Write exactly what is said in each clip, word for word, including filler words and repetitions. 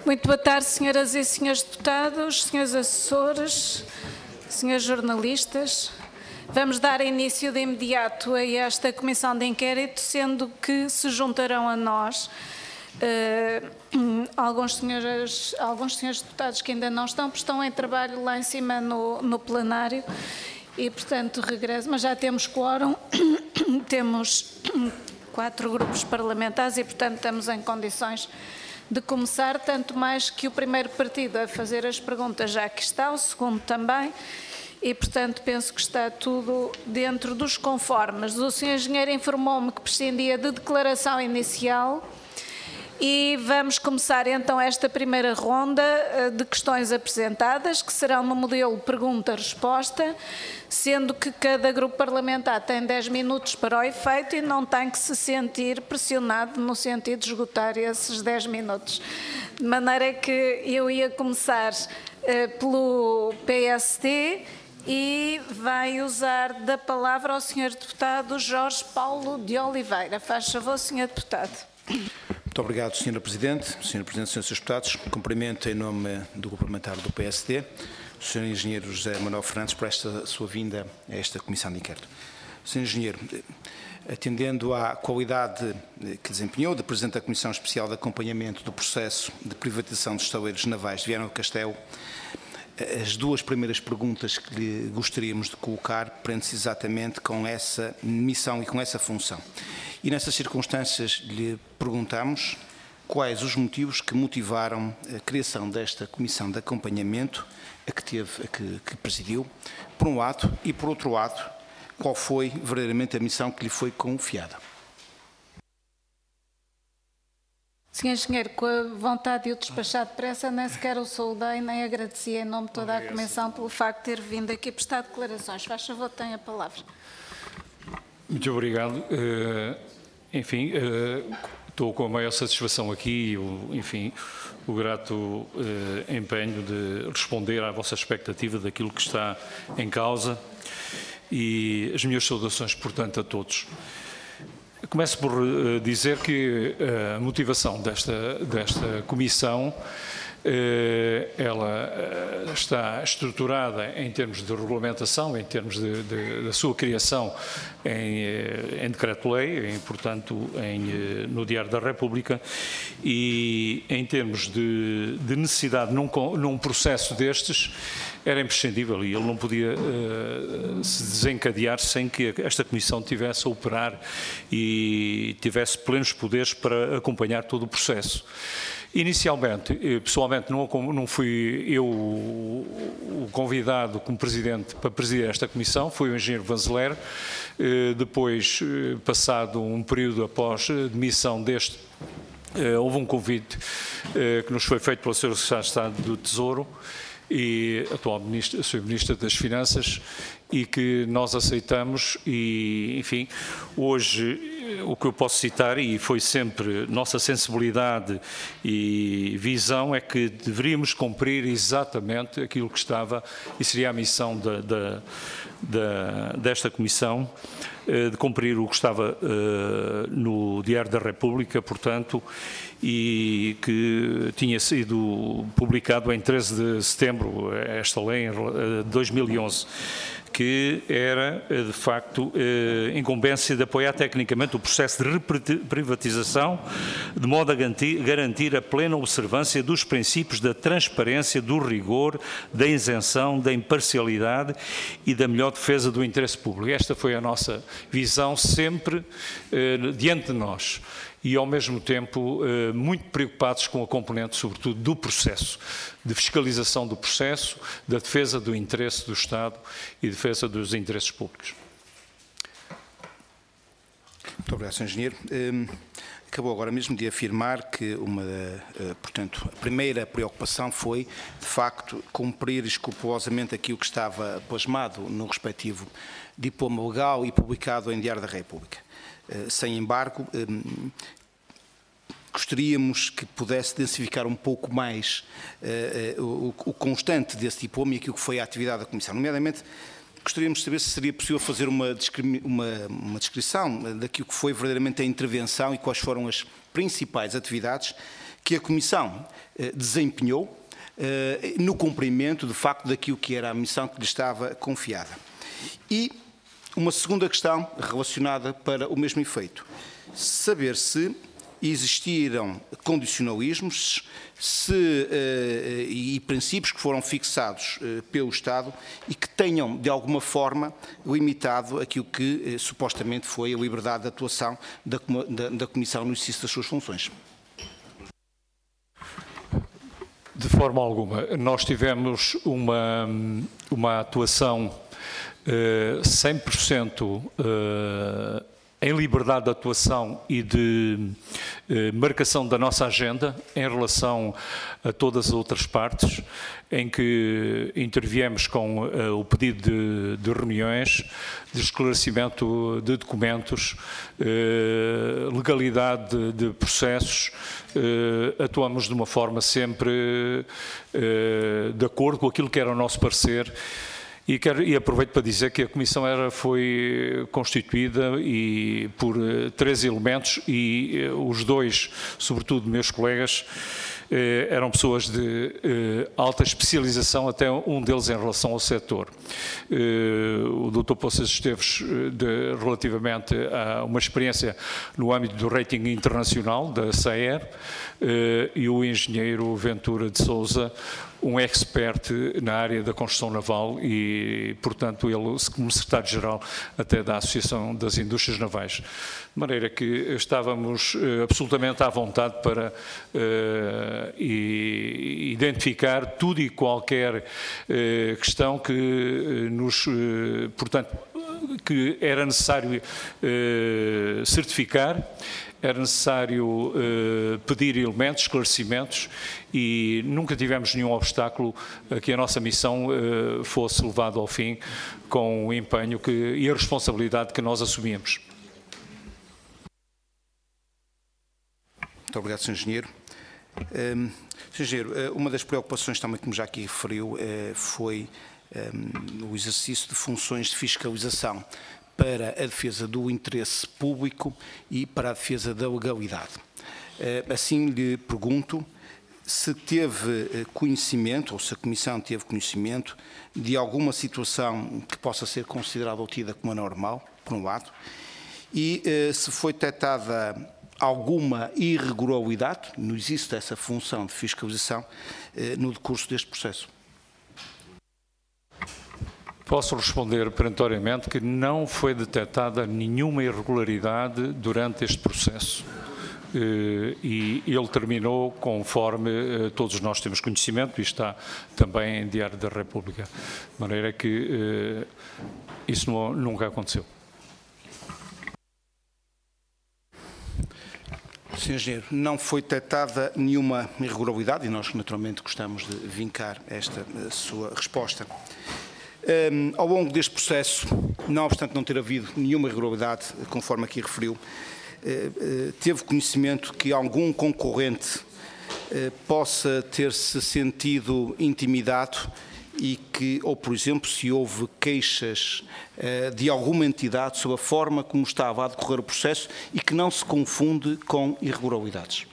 Muito boa tarde, senhoras e senhores deputados, senhores assessores, senhores jornalistas. Vamos dar início de imediato a esta comissão de inquérito, sendo que se juntarão a nós uh, alguns, senhores, alguns senhores deputados que ainda não estão, porque estão em trabalho lá em cima no, no plenário e, portanto, regresso. Mas já temos quórum, temos quatro grupos parlamentares e, portanto, estamos em condições de começar, tanto mais que o primeiro partido a fazer as perguntas já aqui está, o segundo também, e, portanto, penso que está tudo dentro dos conformes. O senhor Engenheiro informou-me que prescindia de declaração inicial e vamos começar então esta primeira ronda de questões apresentadas, que serão no modelo pergunta-resposta, sendo que cada grupo parlamentar tem dez minutos para o efeito e não tem que se sentir pressionado no sentido de esgotar esses dez minutos. De maneira que eu ia começar uh, pelo P S D e vai usar da palavra ao senhor deputado Jorge Paulo de Oliveira. Faz favor, senhor deputado. Muito obrigado, senhora Presidente. senhora Presidente, senhores deputados, cumprimento em nome do grupo parlamentar do P S D, o senhor Engenheiro José Manuel Fernandes, por esta sua vinda a esta Comissão de Inquérito. senhor Engenheiro, atendendo à qualidade que desempenhou de Presidente da Comissão Especial de Acompanhamento do Processo de Privatização dos Estaleiros Navais de Viana do Castelo, as duas primeiras perguntas que lhe gostaríamos de colocar prendem-se exatamente com essa missão e com essa função. E nessas circunstâncias lhe perguntamos quais os motivos que motivaram a criação desta comissão de acompanhamento a que, teve, a que, que presidiu, por um lado, e por outro lado, qual foi verdadeiramente a missão que lhe foi confiada. senhor Engenheiro, com a vontade de o despachar depressa, nem sequer o saudei, nem agradeci em nome de toda a Comissão pelo facto de ter vindo aqui prestar declarações. Faz favor, tem a palavra. Muito obrigado. Uh, enfim, uh, estou com a maior satisfação aqui e, o, enfim, o grato uh, empenho de responder à vossa expectativa daquilo que está em causa e as minhas saudações, portanto, a todos. Começo por uh, dizer que a motivação desta, desta comissão ela está estruturada em termos de regulamentação, em termos de, de, da sua criação em, em decreto-lei, em, portanto, em, no Diário da República, e em termos de, de necessidade num, num processo destes, era imprescindível e ele não podia uh, se desencadear sem que esta Comissão tivesse a operar e tivesse plenos poderes para acompanhar todo o processo. Inicialmente, pessoalmente, não, não fui eu o convidado como Presidente para presidir esta Comissão, foi o Engenheiro Vanzeler. Depois, passado um período após a demissão deste, houve um convite que nos foi feito pelo senhor Secretário de Estado do Tesouro e atual Ministro, senhor Ministro das Finanças, e que nós aceitamos e, enfim, hoje o que eu posso citar, e foi sempre nossa sensibilidade e visão, é que deveríamos cumprir exatamente aquilo que estava e seria a missão da, da, da, desta Comissão, de cumprir o que estava uh, no Diário da República, portanto, e que tinha sido publicado em treze de setembro, esta lei, de dois mil e onze, que era, de facto, incumbência de apoiar tecnicamente o processo de reprivatização, de modo a garantir a plena observância dos princípios da transparência, do rigor, da isenção, da imparcialidade e da melhor defesa do interesse público. Esta foi a nossa visão sempre diante de nós. E, ao mesmo tempo, muito preocupados com a componente, sobretudo, do processo, de fiscalização do processo, da defesa do interesse do Estado e defesa dos interesses públicos. Muito obrigado, senhor Engenheiro. Acabou agora mesmo de afirmar que, uma, portanto, a primeira preocupação foi, de facto, cumprir escrupulosamente aquilo que estava plasmado no respectivo diploma legal e publicado em Diário da República. Sem embargo, gostaríamos que pudesse densificar um pouco mais uh, uh, o, o constante desse diploma e aquilo que foi a atividade da Comissão. Nomeadamente, gostaríamos de saber se seria possível fazer uma, uma, uma descrição daquilo que foi verdadeiramente a intervenção e quais foram as principais atividades que a Comissão desempenhou no cumprimento, de facto, daquilo que era a missão que lhe estava confiada. E uma segunda questão relacionada para o mesmo efeito. Saber se existiram condicionalismos se, eh, e princípios que foram fixados eh, pelo Estado e que tenham, de alguma forma, limitado aquilo que eh, supostamente foi a liberdade de atuação da, da, da Comissão no exercício das suas funções. De forma alguma. Nós tivemos uma, uma atuação eh, cem por cento eh, em liberdade de atuação e de eh, marcação da nossa agenda em relação a todas as outras partes, em que interviemos com eh, o pedido de, de reuniões, de esclarecimento de documentos, eh, legalidade de, de processos, eh, atuamos de uma forma sempre eh, de acordo com aquilo que era o nosso parecer. E, quero, e aproveito para dizer que a Comissão era, foi constituída e, por uh, três elementos e uh, os dois, sobretudo meus colegas, uh, eram pessoas de uh, alta especialização, até um deles em relação ao setor. Uh, o doutor Poças Esteves, de, relativamente a uma experiência no âmbito do rating internacional, da C E R, uh, e o engenheiro Ventura de Sousa, um expert na área da construção naval e, portanto, ele como secretário-geral até da Associação das Indústrias Navais. De maneira que estávamos uh, absolutamente à vontade para uh, e, identificar tudo e qualquer uh, questão que uh, nos, uh, portanto, que era necessário uh, certificar. Era necessário uh, pedir elementos, esclarecimentos e nunca tivemos nenhum obstáculo a que a nossa missão uh, fosse levada ao fim com o empenho que, e a responsabilidade que nós assumimos. Muito obrigado, senhor Engenheiro. Um, senhor Engenheiro, uma das preocupações também, como já aqui referiu, uh, foi um, o exercício de funções de fiscalização para a defesa do interesse público e para a defesa da legalidade. Assim lhe pergunto se teve conhecimento, ou se a Comissão teve conhecimento, de alguma situação que possa ser considerada ou tida como anormal, por um lado, e se foi detectada alguma irregularidade no exercício dessa função de fiscalização no decurso deste processo. Posso responder perentoriamente que não foi detectada nenhuma irregularidade durante este processo. E ele terminou conforme todos nós temos conhecimento e está também em Diário da República. De maneira que isso não, nunca aconteceu. senhor Engenheiro, não foi detectada nenhuma irregularidade e nós naturalmente gostamos de vincar esta sua resposta. Um, ao longo deste processo, não obstante não ter havido nenhuma irregularidade, conforme aqui referiu, uh, uh, teve conhecimento que algum concorrente uh, possa ter-se sentido intimidado e que, ou por exemplo, se houve queixas uh, de alguma entidade sobre a forma como estava a decorrer o processo e que não se confunde com irregularidades.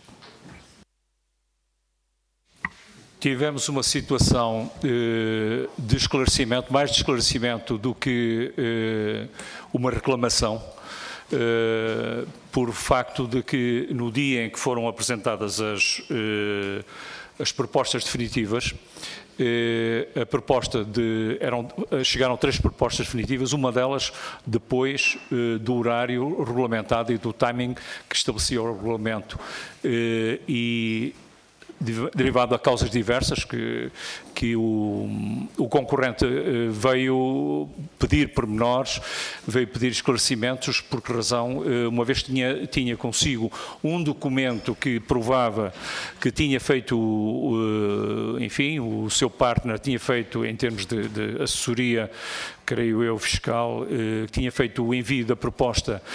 Tivemos uma situação eh, de esclarecimento, mais de esclarecimento do que eh, uma reclamação, eh, por facto de que no dia em que foram apresentadas as, eh, as propostas definitivas, eh, a proposta de, eram, chegaram três propostas definitivas, uma delas depois eh, do horário regulamentado e do timing que estabelecia o regulamento. Eh, e derivado a causas diversas que, que o, o concorrente veio pedir pormenores, veio pedir esclarecimentos, por que razão, uma vez tinha, tinha consigo um documento que provava que tinha feito, enfim, o seu partner tinha feito em termos de, de assessoria, creio eu, fiscal, que tinha feito o envio da proposta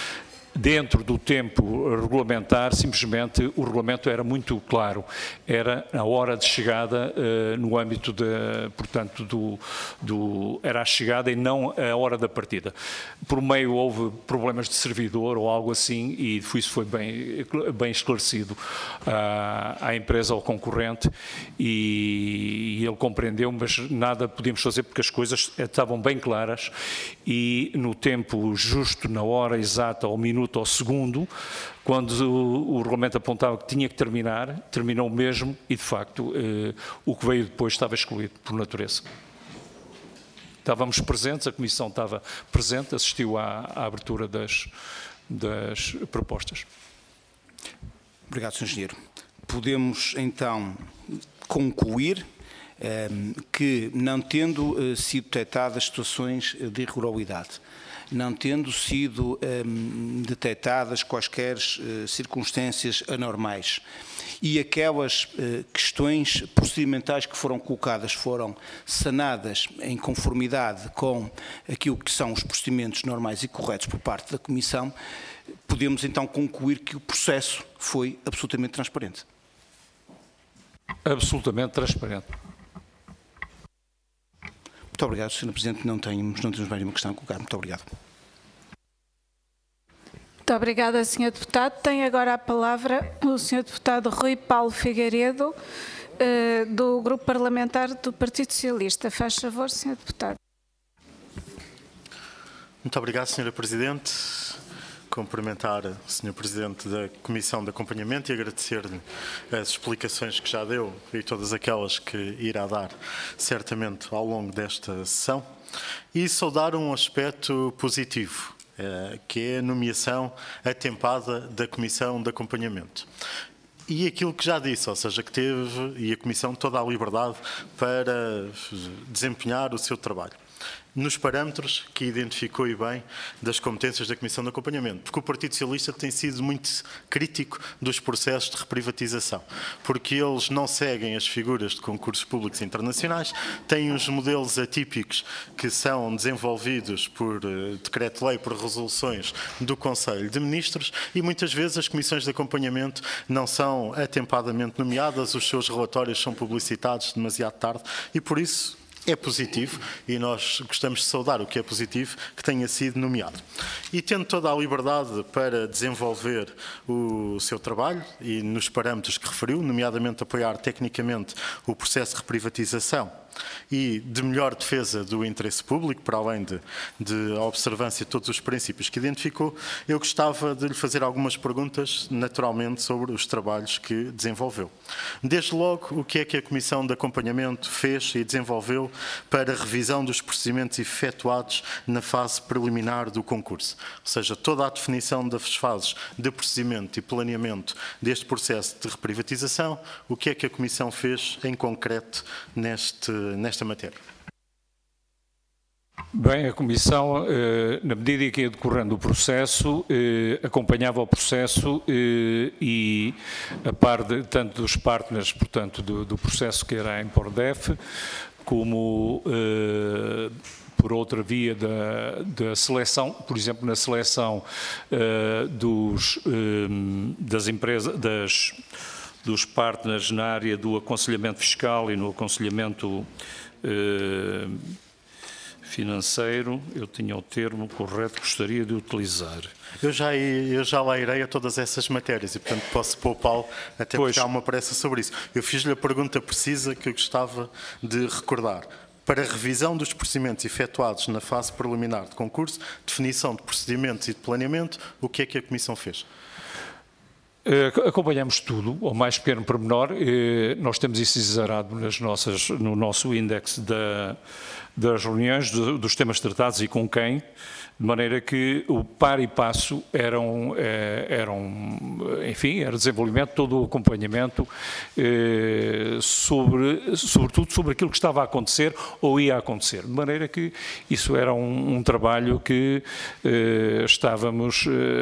dentro do tempo regulamentar, simplesmente o regulamento era muito claro, era a hora de chegada uh, no âmbito, de, portanto, do, do, era a chegada e não a hora da partida. Por meio houve problemas de servidor ou algo assim e isso foi bem, bem esclarecido uh, à empresa, ao concorrente e, e ele compreendeu, mas nada podíamos fazer porque as coisas estavam bem claras e no tempo justo, na hora exata, ao minuto, ao segundo, quando o, o regulamento apontava que tinha que terminar, terminou mesmo e, de facto, eh, o que veio depois estava excluído por natureza. Estávamos presentes, a Comissão estava presente, assistiu à, à abertura das, das propostas. Obrigado, senhor Engenheiro. Podemos, então, concluir eh, que, não tendo eh, sido detectadas situações de irregularidade, não tendo sido um, detectadas quaisquer uh, circunstâncias anormais e aquelas uh, questões procedimentais que foram colocadas foram sanadas em conformidade com aquilo que são os procedimentos normais e corretos por parte da Comissão, podemos então concluir que o processo foi absolutamente transparente. Absolutamente transparente. Muito obrigado, senhor Presidente. Não temos, não temos mais nenhuma questão a colocar. Muito obrigado. Muito obrigada, senhor Deputado. Tem agora a palavra o senhor Deputado Rui Paulo Figueiredo, do Grupo Parlamentar do Partido Socialista. Faz favor, senhor Deputado. Muito obrigado, senhora Presidente. Cumprimentar o senhor Presidente da Comissão de Acompanhamento e agradecer-lhe as explicações que já deu e todas aquelas que irá dar, certamente, ao longo desta sessão. E saudar um aspecto positivo, que é a nomeação atempada da Comissão de Acompanhamento. E aquilo que já disse, ou seja, que teve, e a Comissão, toda a liberdade para desempenhar o seu trabalho, nos parâmetros que identificou e bem das competências da Comissão de Acompanhamento, porque o Partido Socialista tem sido muito crítico dos processos de reprivatização, porque eles não seguem as figuras de concursos públicos internacionais, têm uns modelos atípicos que são desenvolvidos por decreto-lei, por resoluções do Conselho de Ministros e muitas vezes as comissões de acompanhamento não são atempadamente nomeadas, os seus relatórios são publicitados demasiado tarde e por isso é positivo, e nós gostamos de saudar o que é positivo, que tenha sido nomeado. E tendo toda a liberdade para desenvolver o seu trabalho, e nos parâmetros que referiu, nomeadamente apoiar tecnicamente o processo de reprivatização e de melhor defesa do interesse público, para além de, de a observância de todos os princípios que identificou, eu gostava de lhe fazer algumas perguntas, naturalmente, sobre os trabalhos que desenvolveu. Desde logo, o que é que a Comissão de Acompanhamento fez e desenvolveu para a revisão dos procedimentos efetuados na fase preliminar do concurso? Ou seja, toda a definição das fases de procedimento e planeamento deste processo de reprivatização, o que é que a Comissão fez em concreto neste nesta matéria? Bem, a Comissão, na medida em que ia decorrendo o processo, acompanhava o processo e, a par de, tanto dos partners, portanto, do, do processo que era a Empordef, como por outra via da, da seleção, por exemplo, na seleção dos, das empresas, das dos partners na área do aconselhamento fiscal e no aconselhamento eh, financeiro, eu tinha o termo correto que gostaria de utilizar. Eu já, eu já lá irei a todas essas matérias e, portanto, posso poupá-lo até pois. porque há uma pressa sobre isso. Eu fiz-lhe a pergunta precisa que eu gostava de recordar. Para a revisão dos procedimentos efetuados na fase preliminar de concurso, definição de procedimentos e de planeamento, o que é que a Comissão fez? Acompanhamos tudo, ao mais pequeno pormenor. Nós temos isso exarado nas nossas, no nosso índice da, das reuniões, dos temas tratados e com quem, de maneira que o par e passo eram, eram enfim, era desenvolvimento, todo o acompanhamento, sobre, sobretudo sobre aquilo que estava a acontecer ou ia acontecer. De maneira que isso era um, um trabalho que estávamos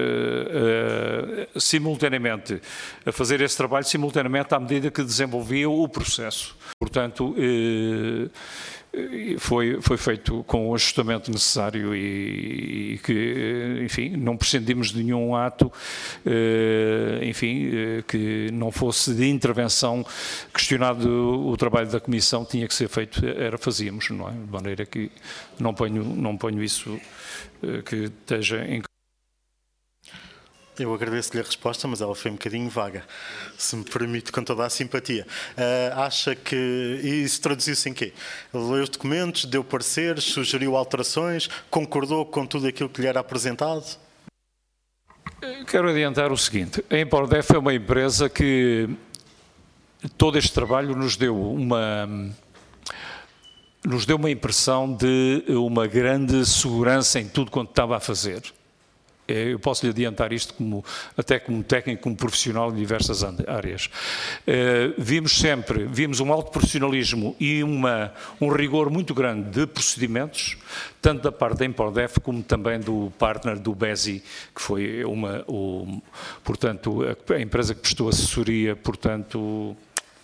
simultaneamente a fazer esse trabalho, simultaneamente à medida que desenvolvia o processo. Portanto, foi, foi feito com o ajustamento necessário e, e que, enfim, não prescindimos de nenhum ato, enfim, que não fosse de intervenção, questionado o trabalho da Comissão, tinha que ser feito, era fazíamos, não é? De maneira que não ponho, não ponho isso que esteja em... Eu agradeço-lhe a resposta, mas ela foi um bocadinho vaga, se me permite, com toda a simpatia. Uh, acha que... E isso traduziu-se em quê? Leu os documentos, deu pareceres, sugeriu alterações, concordou com tudo aquilo que lhe era apresentado? Quero adiantar o seguinte, a Empordef é uma empresa que todo este trabalho nos deu uma... nos deu uma impressão de uma grande segurança em tudo quanto estava a fazer. Eu posso lhe adiantar isto como, até como técnico, como profissional em diversas áreas. Uh, vimos sempre, vimos um alto profissionalismo e uma, um rigor muito grande de procedimentos, tanto da parte da Empordef como também do partner do B E S I, que foi uma, o, portanto, a, a empresa que prestou assessoria, portanto,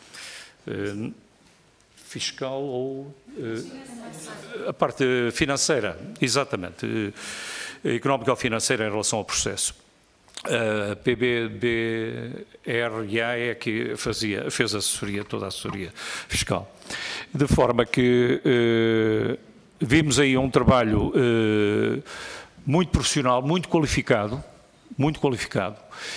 uh, fiscal ou uh, a parte financeira, exatamente. Uh, económico-financeira em relação ao processo. A P B B R A é que fazia, fez a assessoria, toda a assessoria fiscal. De forma que eh, vimos aí um trabalho eh, muito profissional, muito qualificado, muito qualificado,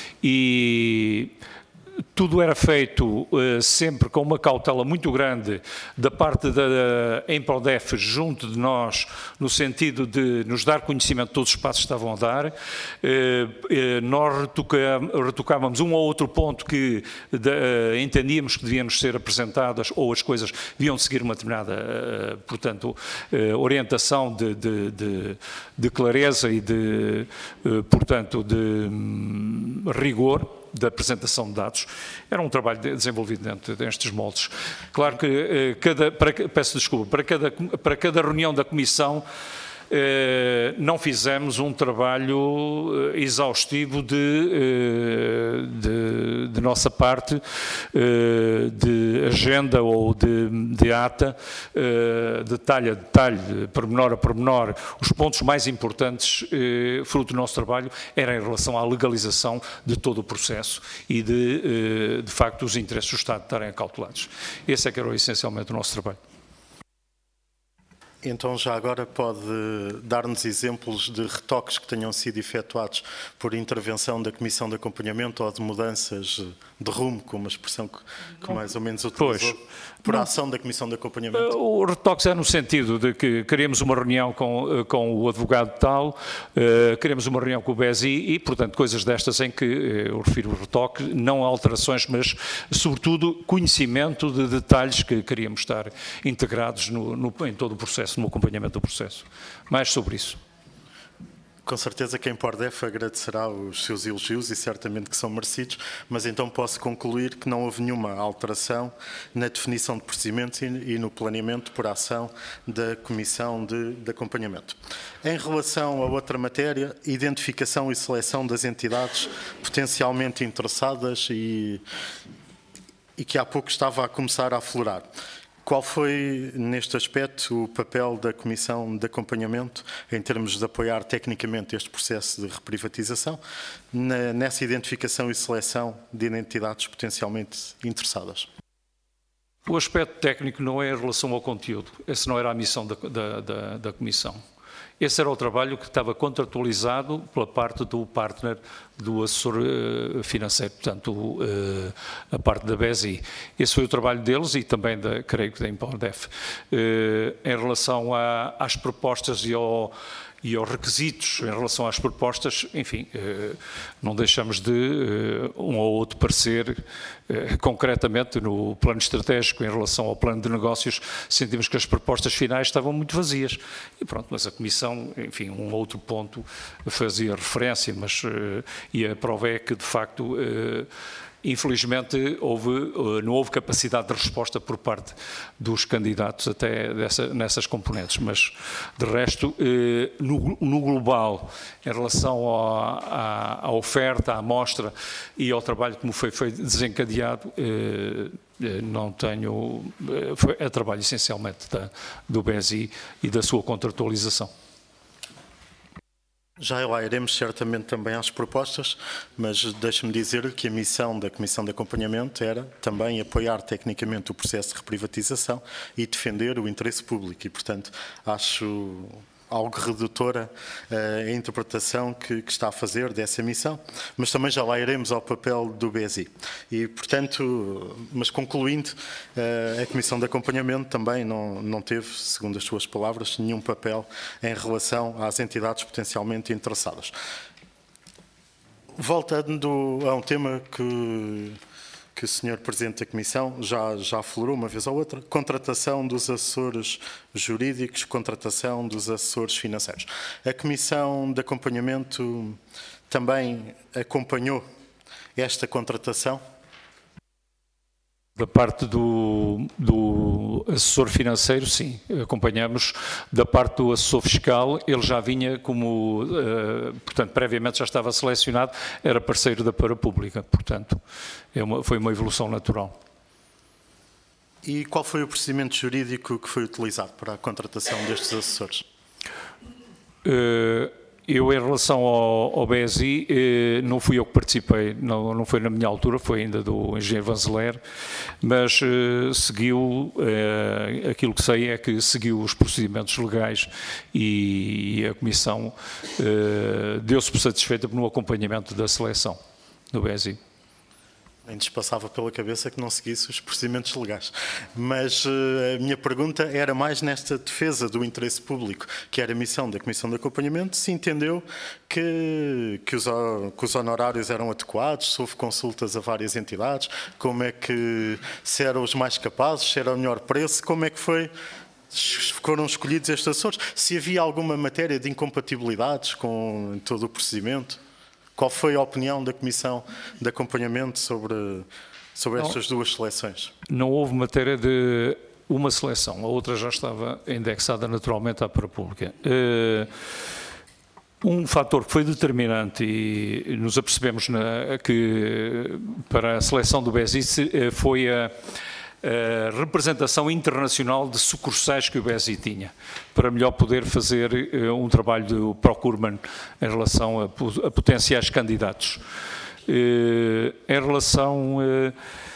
e tudo era feito uh, sempre com uma cautela muito grande da parte da Empordef junto de nós, no sentido de nos dar conhecimento de todos os passos que estavam a dar. Uh, uh, nós retoca, retocávamos um ou outro ponto que de, uh, entendíamos que devíamos ser apresentadas ou as coisas deviam seguir uma determinada, uh, portanto, uh, orientação de, de, de, de clareza e de, uh, portanto, de um, rigor da apresentação de dados. Era um trabalho desenvolvido dentro destes moldes. Claro que, cada, para, peço desculpa, para cada, para cada reunião da Comissão eh, não fizemos um trabalho exaustivo de, de, de nossa parte, eh, de agenda ou de, de ata, eh, detalhe a detalhe, pormenor a pormenor. Os pontos mais importantes, eh, fruto do nosso trabalho, eram em relação à legalização de todo o processo e de, eh, de facto, os interesses do Estado estarem acautelados. Esse é que era essencialmente o nosso trabalho. Então, já agora pode dar-nos exemplos de retoques que tenham sido efetuados por intervenção da Comissão de Acompanhamento ou de mudanças de rumo, com uma expressão que, que mais ou menos utilizou, pois, por não, ação da Comissão de Acompanhamento? O retoque é no sentido de que queremos uma reunião com, com o advogado tal, uh, queremos uma reunião com o B E S I e, portanto, coisas destas em que eu refiro o retoque, não alterações, mas, sobretudo, conhecimento de detalhes que queríamos estar integrados no, no, em todo o processo, no acompanhamento do processo. Mais sobre isso. Com certeza que a Empordef agradecerá os seus elogios e certamente que são merecidos, mas então posso concluir que não houve nenhuma alteração na definição de procedimentos e, e no planeamento por ação da Comissão de, de Acompanhamento. Em relação a outra matéria, identificação e seleção das entidades potencialmente interessadas e, e que há pouco estava a começar a aflorar. Qual foi, neste aspecto, o papel da Comissão de Acompanhamento em termos de apoiar tecnicamente este processo de reprivatização, na, nessa identificação e seleção de entidades potencialmente interessadas? O aspecto técnico não é em relação ao conteúdo. Essa não era a missão da, da, da, da Comissão. Esse era o trabalho que estava contratualizado pela parte do partner do assessor financeiro, portanto, a parte da B E S I. Esse foi o trabalho deles e também, da, creio que, da Empordef. Em relação a, às propostas e ao... e aos requisitos em relação às propostas, enfim, não deixamos de um ou outro parecer, concretamente no plano estratégico em relação ao plano de negócios, sentimos que as propostas finais estavam muito vazias. E pronto, mas a Comissão, enfim, um outro ponto fazia referência, mas e a prova é que, de facto, infelizmente houve, não houve capacidade de resposta por parte dos candidatos até dessa, nessas componentes, mas de resto, no, no global, em relação à, à, à oferta, à amostra e ao trabalho como foi, foi desencadeado, não tenho, é trabalho essencialmente da, do B E S I e da sua contratualização. Já lá iremos certamente também às propostas, mas deixe-me dizer que a missão da Comissão de Acompanhamento era também apoiar tecnicamente o processo de reprivatização e defender o interesse público e, portanto, acho algo redutora uh, a interpretação que, que está a fazer dessa missão, mas também já lá iremos ao papel do B E S I. E, portanto, mas concluindo, uh, a Comissão de Acompanhamento também não, não teve, segundo as suas palavras, nenhum papel em relação às entidades potencialmente interessadas. Voltando a um tema que... que o senhor Presidente da Comissão já, já aflorou uma vez ou outra, contratação dos assessores jurídicos, contratação dos assessores financeiros. A Comissão de Acompanhamento também acompanhou esta contratação? Da parte do, do assessor financeiro, sim, acompanhamos. Da parte do assessor fiscal, ele já vinha como, uh, portanto, previamente já estava selecionado, era parceiro da Parapública, portanto, é uma, foi uma evolução natural. E qual foi o procedimento jurídico que foi utilizado para a contratação destes assessores? Uh, Eu, em relação ao, ao B E S I, eh, não fui eu que participei, não, não foi na minha altura, foi ainda do engenheiro Vanzeler, mas eh, seguiu, eh, aquilo que sei é que seguiu os procedimentos legais e, e a Comissão eh, deu-se por satisfeita no acompanhamento da seleção do B E S I. Nem lhes passava pela cabeça que não seguisse os procedimentos legais. Mas uh, a minha pergunta era mais nesta defesa do interesse público, que era a missão da Comissão de Acompanhamento, se entendeu que, que, os, que os honorários eram adequados, se houve consultas a várias entidades, como é que, se eram os mais capazes, se era o melhor preço, como é que foi... foram escolhidos estes assessores, se havia alguma matéria de incompatibilidades com todo o procedimento. Qual foi a opinião da Comissão de Acompanhamento sobre, sobre estas duas seleções? Não houve matéria de uma seleção, a outra já estava indexada naturalmente à Parapública. Um fator que foi determinante e nos apercebemos na, que para a seleção do B E S I foi a a representação internacional de sucursais que o B E S I tinha, para melhor poder fazer uh, um trabalho de procurement em relação a, a potenciais candidatos. Uh, em relação uh,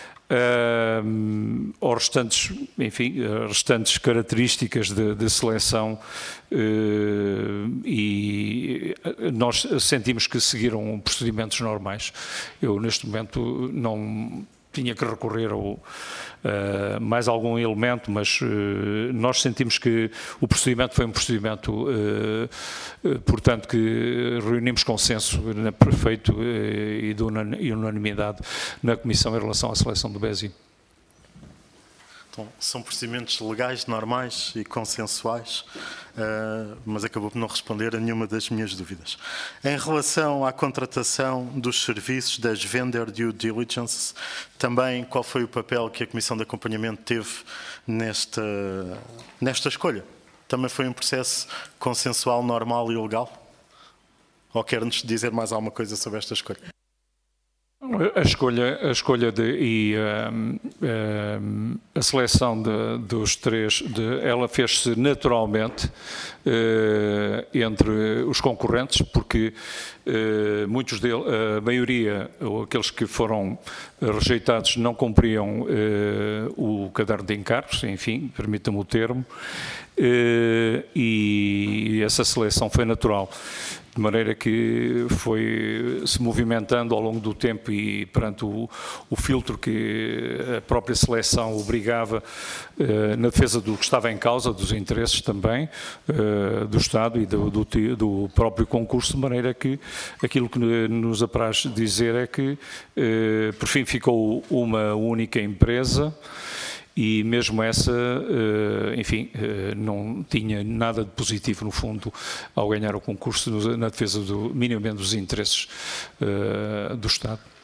uh, aos restantes, enfim, restantes características de, de seleção, uh, e nós sentimos que seguiram procedimentos normais. Eu, neste momento, não tinha que recorrer ao Uh, mais algum elemento, mas uh, nós sentimos que o procedimento foi um procedimento, uh, uh, portanto, que reunimos consenso perfeito uh, e de unanimidade na Comissão em relação à seleção do B E S I. Então, são procedimentos legais, normais e consensuais, uh, mas acabou por não responder a nenhuma das minhas dúvidas. Em relação à contratação dos serviços das Vendor Due Diligence, também qual foi o papel que a Comissão de Acompanhamento teve nesta, nesta escolha? Também foi um processo consensual, normal e legal? Ou quer-nos dizer mais alguma coisa sobre esta escolha? A escolha, a escolha de, e um, um, a seleção de, dos três, de, ela fez-se naturalmente uh, entre os concorrentes, porque uh, muitos deles, a maioria, ou aqueles que foram rejeitados, não cumpriam uh, o caderno de encargos, enfim, permita-me o termo, uh, e essa seleção foi natural. De maneira que foi se movimentando ao longo do tempo e perante o, o filtro que a própria seleção obrigava eh, na defesa do que estava em causa, dos interesses também eh, do Estado e do, do, do próprio concurso, de maneira que aquilo que nos apraz dizer é que eh, por fim ficou uma única empresa. E mesmo essa, enfim, não tinha nada de positivo, no fundo, ao ganhar o concurso na defesa do, minimamente dos interesses do Estado.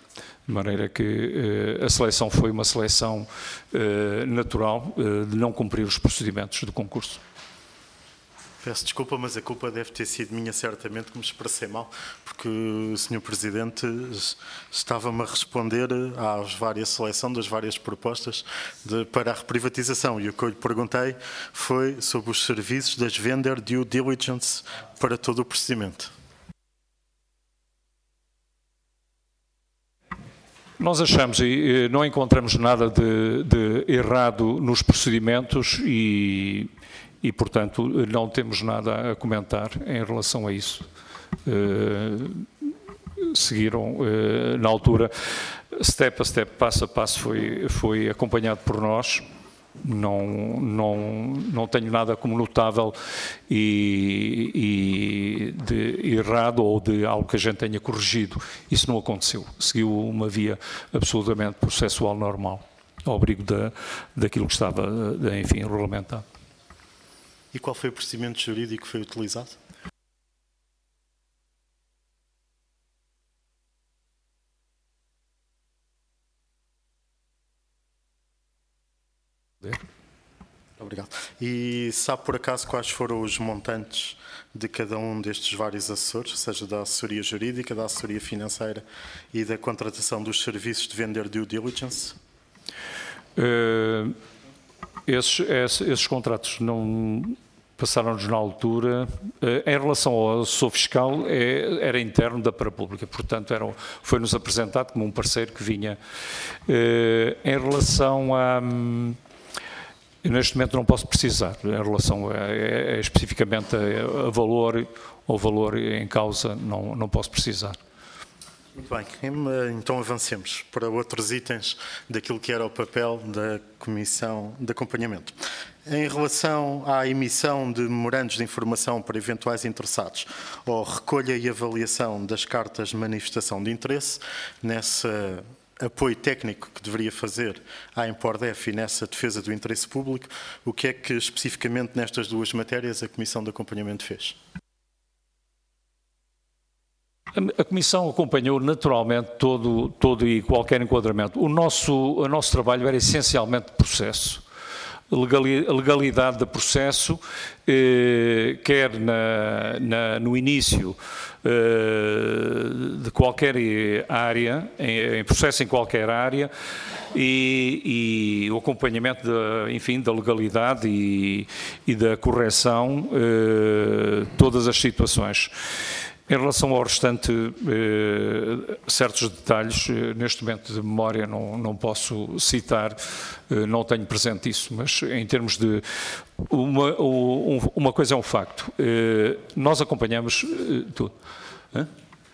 de maneira que a seleção foi uma seleção natural de não cumprir os procedimentos do concurso. Peço desculpa, mas a culpa deve ter sido minha, certamente, que me expressei mal, porque o senhor Presidente estava-me a responder às várias seleções das várias propostas de, para a reprivatização. E o que eu lhe perguntei foi sobre os serviços das vendor due diligence para todo o procedimento. Nós achamos e não encontramos nada de, de errado nos procedimentos e... E, portanto, não temos nada a comentar em relação a isso. Uh, seguiram, uh, na altura, step a step, passo a passo, foi, foi acompanhado por nós. Não, não, não tenho nada como notável e, e de errado ou de algo que a gente tenha corrigido. Isso não aconteceu. Seguiu uma via absolutamente processual normal, ao abrigo da, daquilo que estava, enfim, regulamentado. E qual foi o procedimento jurídico que foi utilizado? Obrigado. E sabe por acaso quais foram os montantes de cada um destes vários assessores, seja da assessoria jurídica, da assessoria financeira e da contratação dos serviços de vendor due diligence? Uh, esses, esses, esses contratos não... passaram-nos na altura, em relação ao assessor fiscal, era interno da Parapública, portanto foi-nos apresentado como um parceiro que vinha. Em relação a... Neste momento não posso precisar, em relação a, a, a, especificamente a, a valor ou valor em causa, não, não posso precisar. Muito bem, então avancemos para outros itens daquilo que era o papel da Comissão de Acompanhamento. Em relação à emissão de memorandos de informação para eventuais interessados ou recolha e avaliação das cartas de manifestação de interesse, nesse apoio técnico que deveria fazer à Empordef e nessa defesa do interesse público, o que é que especificamente nestas duas matérias a Comissão de Acompanhamento fez? A Comissão acompanhou naturalmente todo, todo e qualquer enquadramento. O nosso, o nosso trabalho era essencialmente de processo. Legalidade de processo, eh, quer na, na, no início eh, de qualquer área, em, em processo em qualquer área, e, e o acompanhamento, da, enfim, da legalidade e, e da correção, eh, todas as situações. Em relação ao restante, eh, certos detalhes, eh, neste momento de memória não, não posso citar, eh, não tenho presente isso, mas em termos de... Uma, um, uma coisa é um facto, eh, nós acompanhamos eh, tudo. Hã?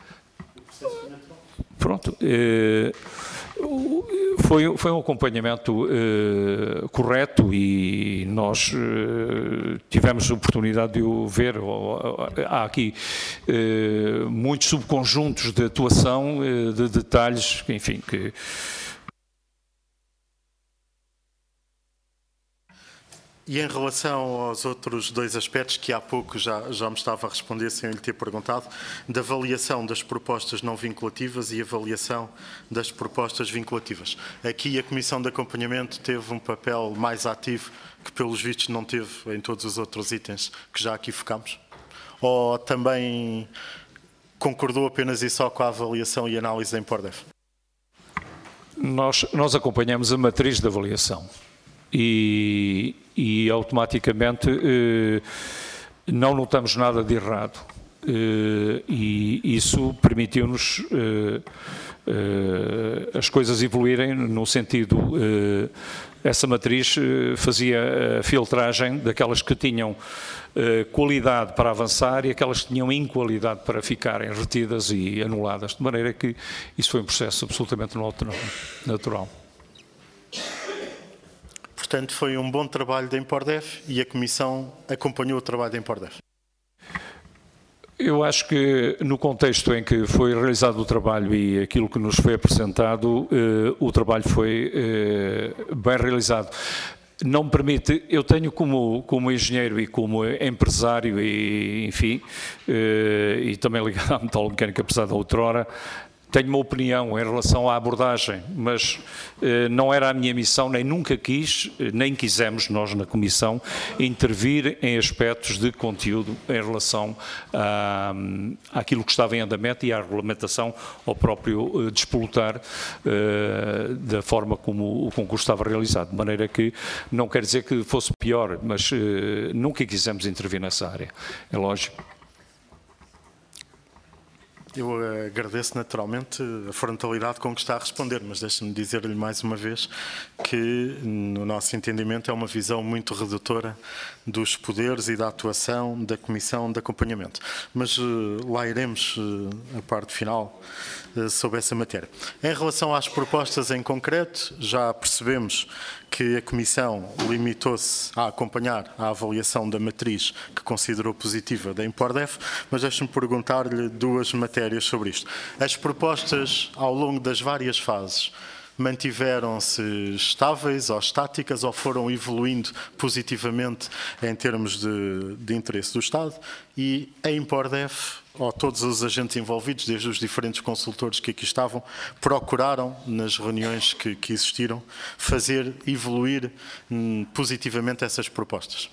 Pronto. Eh, Foi, foi um acompanhamento uh, correto e nós uh, tivemos a oportunidade de o ver. Há aqui uh, muitos subconjuntos de atuação, uh, de detalhes, enfim, que... E em relação aos outros dois aspectos que há pouco já, já me estava a responder sem eu lhe ter perguntado, da avaliação das propostas não vinculativas e avaliação das propostas vinculativas. Aqui a Comissão de Acompanhamento teve um papel mais ativo que pelos vistos não teve em todos os outros itens que já aqui focamos? Ou também concordou apenas e só com a avaliação e análise da Empordef? Nós, nós acompanhamos a matriz de avaliação. E, e automaticamente eh, não notamos nada de errado. Eh, e isso permitiu-nos eh, eh, as coisas evoluírem no sentido, eh, essa matriz eh, fazia a filtragem daquelas que tinham eh, qualidade para avançar e aquelas que tinham inqualidade para ficarem retidas e anuladas, de maneira que isso foi um processo absolutamente natural. Portanto, foi um bom trabalho da Empordef e a Comissão acompanhou o trabalho da Empordef. Eu acho que no contexto em que foi realizado o trabalho e aquilo que nos foi apresentado, eh, o trabalho foi eh, bem realizado. Não me permite, eu tenho como, como engenheiro e como empresário e, enfim, eh, e também ligado à metalomecânica, apesar da outrora, tenho uma opinião em relação à abordagem, mas eh, não era a minha missão, nem nunca quis, nem quisemos nós na Comissão, intervir em aspectos de conteúdo em relação à, àquilo que estava em andamento e à regulamentação ao próprio eh, despolutar eh, da forma como o concurso estava realizado. De maneira que não quer dizer que fosse pior, mas eh, nunca quisemos intervir nessa área, é lógico. Eu agradeço naturalmente a frontalidade com que está a responder, mas deixe-me dizer-lhe mais uma vez que, no nosso entendimento, é uma visão muito redutora dos poderes e da atuação da Comissão de Acompanhamento. Mas uh, lá iremos, uh, a parte final, uh, sobre essa matéria. Em relação às propostas em concreto, já percebemos que a Comissão limitou-se a acompanhar a avaliação da matriz que considerou positiva da Impordef, mas deixe-me perguntar-lhe duas matérias sobre isto. As propostas, ao longo das várias fases, mantiveram-se estáveis ou estáticas ou foram evoluindo positivamente em termos de, de interesse do Estado? E a Impordef, ou todos os agentes envolvidos, desde os diferentes consultores que aqui estavam, procuraram, nas reuniões que, que existiram, fazer evoluir hum, positivamente essas propostas?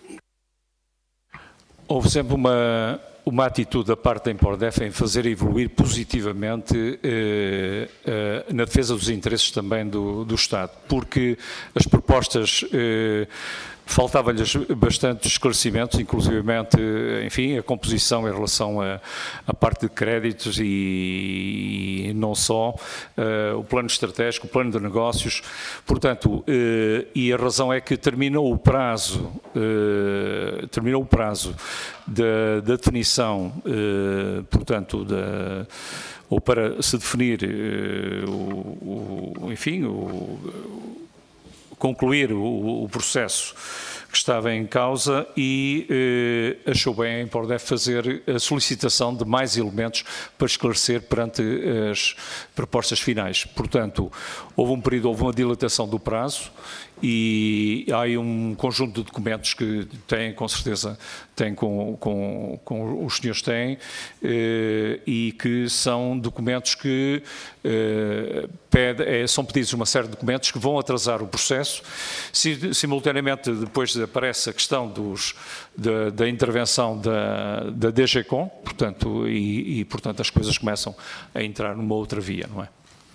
Houve sempre uma, uma atitude da parte da Impordef em fazer evoluir positivamente eh, eh, na defesa dos interesses também do, do Estado, porque as propostas eh, faltava-lhes bastante esclarecimentos, inclusivamente, enfim, a composição em relação à, à parte de créditos e, e não só, uh, o plano estratégico, o plano de negócios. Portanto, uh, e a razão é que terminou o prazo, uh, terminou o prazo da, da definição, uh, portanto, da, ou para se definir, uh, o, o, enfim, o concluir o, o processo que estava em causa e eh, achou bem a Impordef fazer a solicitação de mais elementos para esclarecer perante as propostas finais. Portanto, houve um período, houve uma dilatação do prazo e há aí um conjunto de documentos que têm, com certeza, têm com, com, com os senhores têm eh, e que são documentos que eh, pede, é, são pedidos uma série de documentos que vão atrasar o processo. Si, simultaneamente, depois aparece a questão dos, da, da intervenção da, da D G C O M, portanto, e, e, portanto, as coisas começam a entrar numa outra via, não é?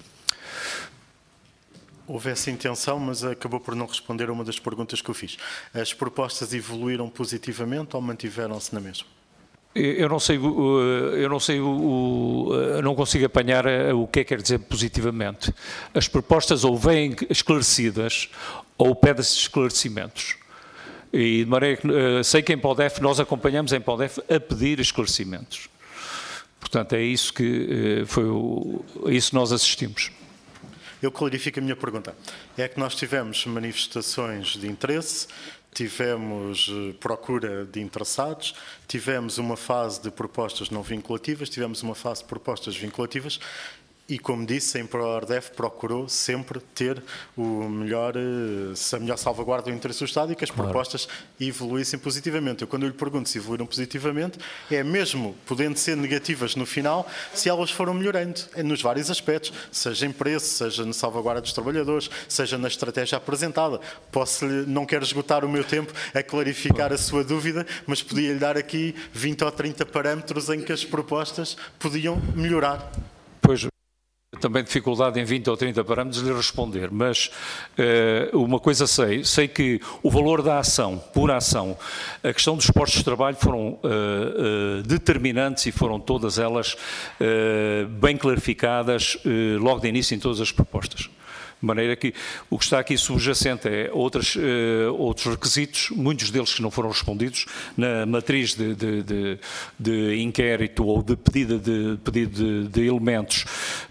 Houve essa intenção, mas acabou por não responder a uma das perguntas que eu fiz. As propostas evoluíram positivamente ou mantiveram-se na mesma? Eu não sei, eu não sei, eu não consigo apanhar o que é que quer dizer positivamente. As propostas ou vêm esclarecidas ou pedem-se esclarecimentos. E de maneira que sei que em Impordef, nós acompanhamos a Impordef a pedir esclarecimentos. Portanto, é isso que foi o, a isso nós assistimos. Eu clarifico a minha pergunta. É que nós tivemos manifestações de interesse, tivemos procura de interessados, tivemos uma fase de propostas não vinculativas, tivemos uma fase de propostas vinculativas e, como disse, a Impordef procurou sempre ter o melhor, a melhor salvaguarda do interesse do Estado e que as propostas claro. evoluíssem positivamente. Eu, quando eu lhe pergunto se evoluíram positivamente, é mesmo podendo ser negativas no final, se elas foram melhorando, nos vários aspectos, seja em preço, seja na salvaguarda dos trabalhadores, seja na estratégia apresentada. Posso, não quero esgotar o meu tempo a clarificar a sua dúvida, mas podia-lhe dar aqui vinte ou trinta parâmetros em que as propostas podiam melhorar. Pois. Também dificuldade em vinte ou trinta parâmetros de lhe responder, mas uh, uma coisa sei, sei que o valor da ação, por ação, a questão dos postos de trabalho foram uh, uh, determinantes e foram todas elas uh, bem clarificadas uh, logo de início em todas as propostas. De maneira que o que está aqui subjacente é outras, uh, outros requisitos, muitos deles que não foram respondidos na matriz de, de, de, de inquérito ou de pedido de, pedido de, de elementos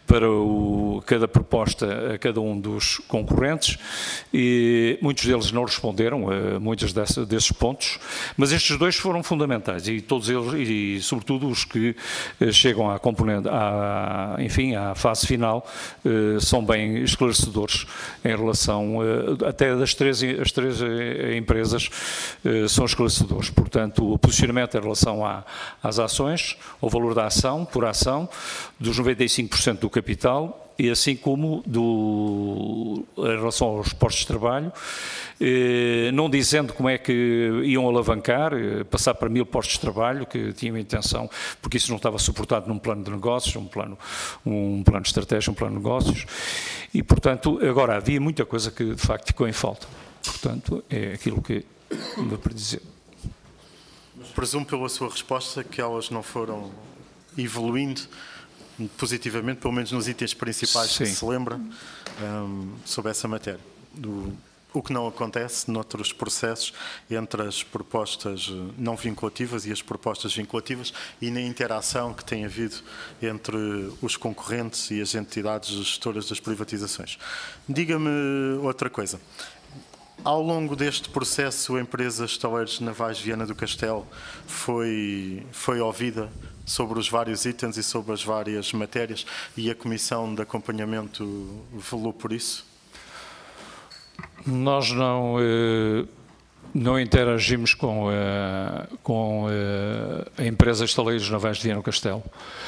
para o, cada proposta a cada um dos concorrentes, e muitos deles não responderam a muitos dessa, desses pontos, mas estes dois foram fundamentais, e todos eles, e sobretudo os que chegam à componente, à, enfim, à fase final, são bem esclarecedores em relação, até das três, as três empresas são esclarecedores. Portanto, o posicionamento em relação à, às ações, ao valor da ação, por ação, dos noventa e cinco por cento do capital, e assim como do, em relação aos postos de trabalho, eh, não dizendo como é que iam alavancar, eh, passar para mil postos de trabalho, que tinham a intenção, porque isso não estava suportado num plano de negócios, um plano, um plano de estratégia, um plano de negócios, e portanto, agora havia muita coisa que de facto ficou em falta. Portanto, é aquilo que me para dizer. Presumo pela sua resposta que elas não foram evoluindo positivamente, pelo menos nos itens principais. Sim. Que se lembra um, sobre essa matéria. Do, o que não acontece noutros processos entre as propostas não vinculativas e as propostas vinculativas, e na interação que tem havido entre os concorrentes e as entidades gestoras das privatizações. Diga-me outra coisa. Ao longo deste processo, a empresa Estaleiros Navais Viana do Castelo foi, foi ouvida sobre os vários itens e sobre as várias matérias, e a Comissão de Acompanhamento velou por isso? Nós não, não interagimos com, com a empresa Estaleiros Navais Viana do Castelo.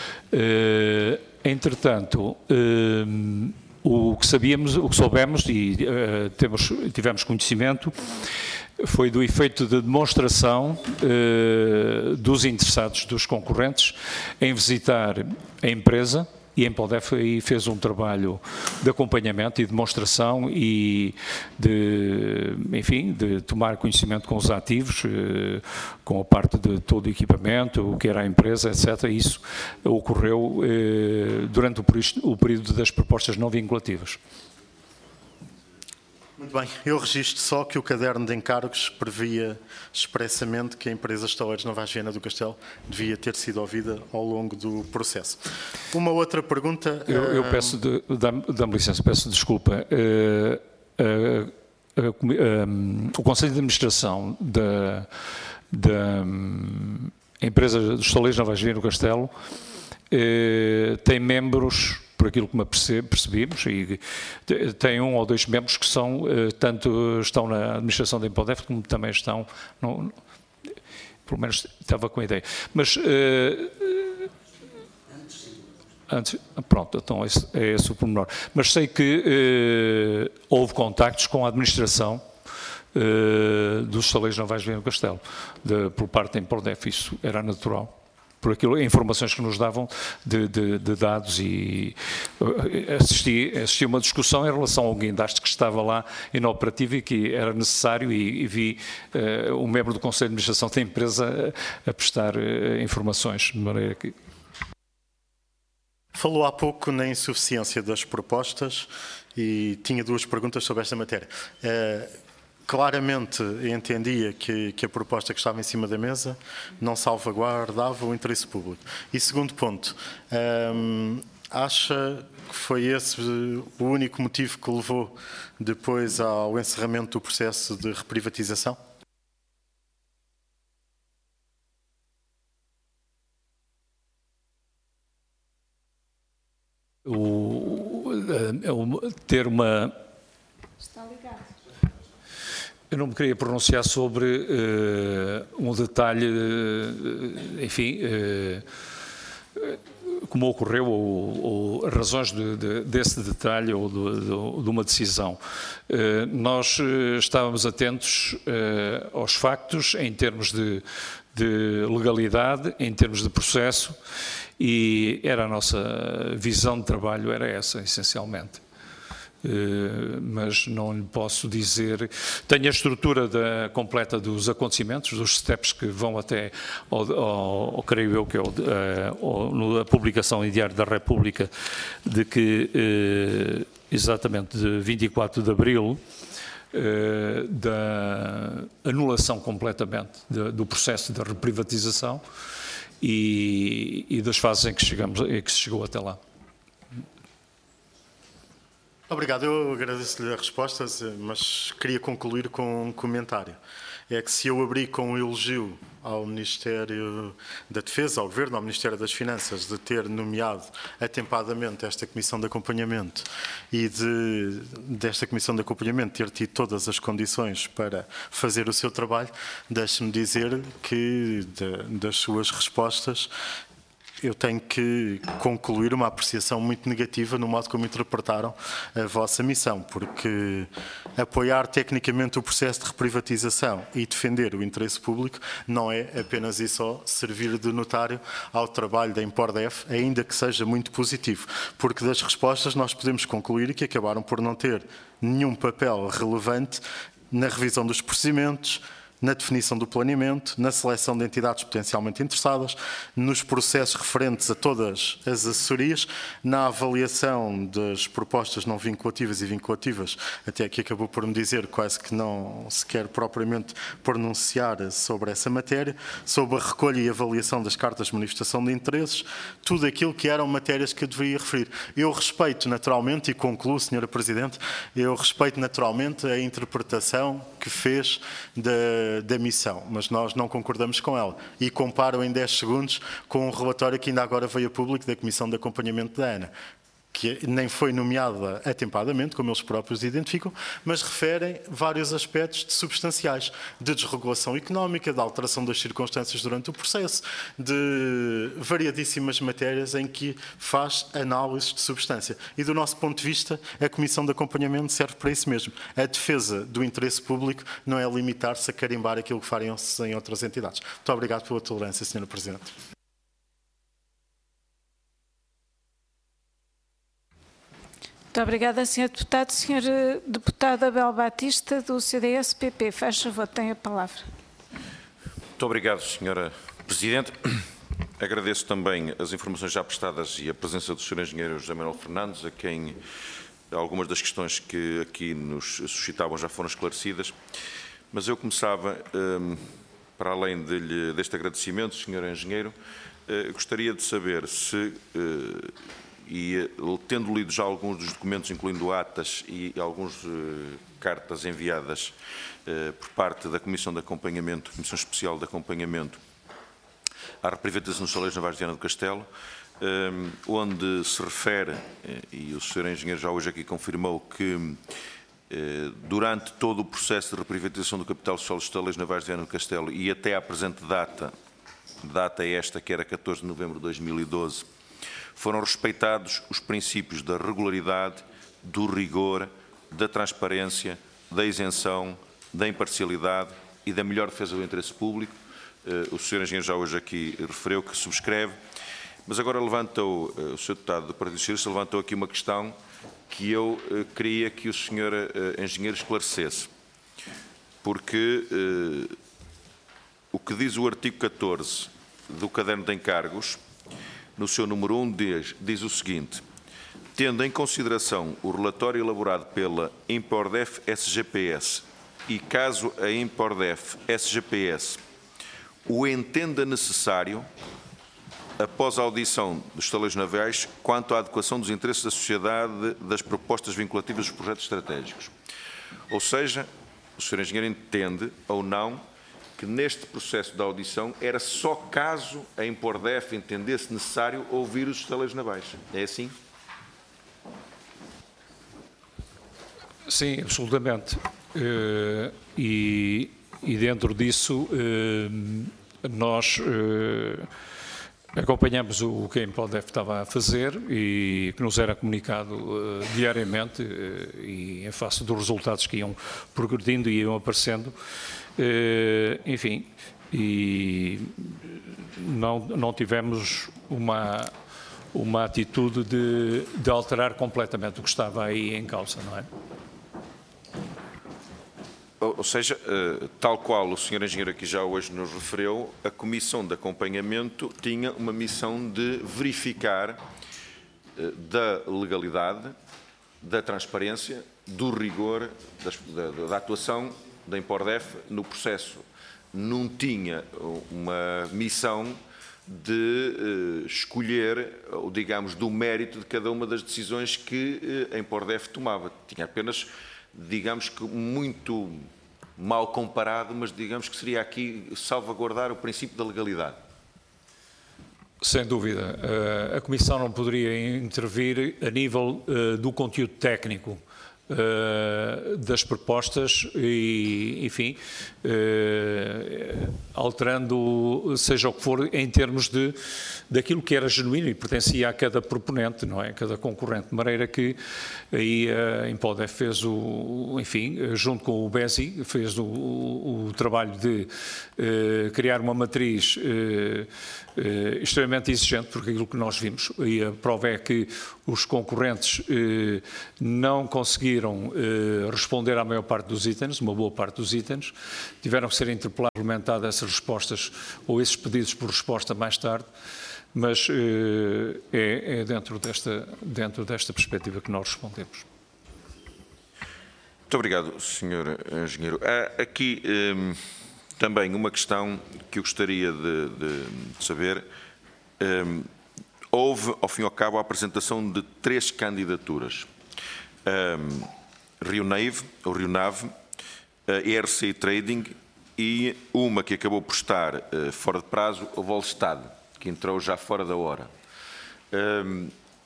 Entretanto, o que sabíamos, o que soubemos e uh, temos, tivemos conhecimento foi do efeito de demonstração uh, dos interessados, dos concorrentes, em visitar a empresa, e a Empodef aí fez um trabalho de acompanhamento e demonstração e de, enfim, de tomar conhecimento com os ativos, uh, com a parte de todo o equipamento, o que era a empresa, etcétera. Isso ocorreu uh, durante o, o período das propostas não vinculativas. Muito bem, eu registro só que o caderno de encargos previa expressamente que a empresa Estaleiros Navais Viana do Castelo devia ter sido ouvida ao longo do processo. Uma outra pergunta... Eu, eu peço, de, dá-me licença, peço desculpa. Uh, uh, uh, uh, um, o Conselho de Administração da, da um, empresa dos Estaleiros Navais Viana do Castelo uh, tem membros... por aquilo que me percebemos, e tem um ou dois membros que são, tanto estão na administração da Empodef, como também estão, no, pelo menos estava com a ideia. Mas, uh, antes, pronto, então esse, é esse o pormenor. Mas sei que uh, houve contactos com a administração uh, dos Estaleiros Navais Viana do Castelo, de, por parte da Empodef, isso era natural. Por aquilo, informações que nos davam de, de, de dados, e assisti, assisti a uma discussão em relação ao guindaste que estava lá inoperativo e que era necessário, e, e vi uh, um membro do Conselho de Administração da empresa a, a prestar uh, informações, de maneira que... Falou há pouco na insuficiência das propostas e tinha duas perguntas sobre esta matéria. Uh, Claramente entendia que, que a proposta que estava em cima da mesa não salvaguardava o interesse público. E segundo ponto, hum, acha que foi esse o único motivo que levou depois ao encerramento do processo de reprivatização? O, o, ter uma... Está ligado. Eu não me queria pronunciar sobre uh, um detalhe, uh, enfim, uh, como ocorreu, ou, ou razões de, de, desse detalhe ou de, de, de uma decisão. Uh, nós uh, estávamos atentos uh, aos factos em termos de, de legalidade, em termos de processo, e era a nossa visão de trabalho, era essa, essencialmente. Uh, mas não lhe posso dizer. Tenho a estrutura da, completa dos acontecimentos, dos steps que vão até, ao, ao, ao, creio eu, que é o, a publicação em Diário da República, de que, uh, exatamente, de vinte e quatro de abril, uh, da anulação completamente de, do processo da reprivatização e, e das fases em que, chegamos, em que se chegou até lá. Obrigado, eu agradeço-lhe a resposta, mas queria concluir com um comentário. É que se eu abri com um elogio ao Ministério da Defesa, ao Governo, ao Ministério das Finanças, de ter nomeado atempadamente esta Comissão de Acompanhamento e de, desta Comissão de Acompanhamento ter tido todas as condições para fazer o seu trabalho, deixe-me dizer que de, das suas respostas eu tenho que concluir uma apreciação muito negativa no modo como interpretaram a vossa missão, porque apoiar tecnicamente o processo de reprivatização e defender o interesse público não é apenas e só servir de notário ao trabalho da Impordef, ainda que seja muito positivo, porque das respostas nós podemos concluir que acabaram por não ter nenhum papel relevante na revisão dos procedimentos, na definição do planeamento, na seleção de entidades potencialmente interessadas, nos processos referentes a todas as assessorias, na avaliação das propostas não vinculativas e vinculativas, até aqui acabou por me dizer quase que não se quer propriamente pronunciar sobre essa matéria, sobre a recolha e avaliação das cartas de manifestação de interesses, tudo aquilo que eram matérias que eu deveria referir. Eu respeito naturalmente, e concluo, senhora Presidente, eu respeito naturalmente a interpretação que fez da da missão, mas nós não concordamos com ela e comparo em dez segundos com um relatório que ainda agora veio a público da Comissão de Acompanhamento da ANA, que nem foi nomeada atempadamente, como eles próprios identificam, mas referem vários aspectos de substanciais, de desregulação económica, de alteração das circunstâncias durante o processo, de variadíssimas matérias em que faz análises de substância. E do nosso ponto de vista, a Comissão de Acompanhamento serve para isso mesmo. A defesa do interesse público não é limitar-se a carimbar aquilo que farem-se em outras entidades. Muito obrigado pela tolerância, senhora Presidente. Muito obrigada, senhor Deputado. senhor Deputado Abel Batista, do C D S P P. Faz favor, tem a palavra. Muito obrigado, senhora Presidente. Agradeço também as informações já prestadas e a presença do senhor Engenheiro José Manuel Fernandes, a quem algumas das questões que aqui nos suscitavam já foram esclarecidas. Mas eu começava, um, para além de, deste agradecimento, senhor Engenheiro, uh, gostaria de saber se... Uh, e tendo lido já alguns dos documentos, incluindo atas e algumas uh, cartas enviadas uh, por parte da Comissão de Acompanhamento, Comissão Especial de Acompanhamento à reprivatização dos Estaleiros Navais de Viana do Castelo, um, onde se refere, e o senhor Engenheiro já hoje aqui confirmou, que uh, durante todo o processo de reprivatização do capital social dos Estaleiros Navais de Viana do Castelo e até à presente data, data esta que era catorze de novembro de dois mil e doze, foram respeitados os princípios da regularidade, do rigor, da transparência, da isenção, da imparcialidade e da melhor defesa do interesse público. O senhor Engenheiro já hoje aqui referiu que subscreve, mas agora levantou, o senhor Deputado do Partido Socialista levantou aqui uma questão que eu queria que o senhor Engenheiro esclarecesse, porque o que diz o artigo catorze do Caderno de Encargos, no seu número um, diz, diz o seguinte: tendo em consideração o relatório elaborado pela Impordef S G P S e caso a Impordef S G P S o entenda necessário, após a audição dos estaleiros navais, quanto à adequação dos interesses da sociedade das propostas vinculativas dos projetos estratégicos. Ou seja, o senhor Engenheiro entende ou não que neste processo de audição era só caso a Impordef entendesse necessário ouvir os estaleiros navais. É assim? Sim, absolutamente. Uh, e, e dentro disso uh, nós uh, acompanhamos o que a Impordef estava a fazer e que nos era comunicado uh, diariamente uh, e em face dos resultados que iam progredindo e iam aparecendo. Uh, enfim, e não, não tivemos uma, uma atitude de, de alterar completamente o que estava aí em causa, não é? Ou seja, uh, tal qual o senhor Engenheiro aqui já hoje nos referiu, a Comissão de Acompanhamento tinha uma missão de verificar uh, da legalidade, da transparência, do rigor das, da, da atuação da Impordef no processo. Não tinha uma missão de uh, escolher, ou digamos, do mérito de cada uma das decisões que uh, a Empordef tomava. Tinha apenas, digamos que muito mal comparado, mas digamos que seria aqui salvaguardar o princípio da legalidade. Sem dúvida. Uh, a Comissão não poderia intervir a nível uh, do conteúdo técnico Uh, das propostas e, enfim, uh, alterando seja o que for em termos de daquilo que era genuíno e pertencia a cada proponente, não é? A cada concorrente, de maneira que aí a Empordef fez o, enfim, junto com o BESI, fez o, o, o trabalho de uh, criar uma matriz uh, uh, extremamente exigente, porque aquilo que nós vimos, e a prova é que os concorrentes uh, não conseguiram Eh, responder à maior parte dos itens, uma boa parte dos itens, tiveram que ser interpelados, implementadas essas respostas ou esses pedidos por resposta mais tarde, mas eh, é, é dentro, desta, dentro desta perspectiva que nós respondemos. Muito obrigado, senhor Engenheiro. Há aqui eh, também uma questão que eu gostaria de, de, de saber. Eh, houve, ao fim e ao cabo, a apresentação de três candidaturas. Um, Rio Nave, ou Rio Nave, uh, E R C Trading e uma que acabou por estar uh, fora de prazo, a Volstad, que entrou já fora da hora. Um,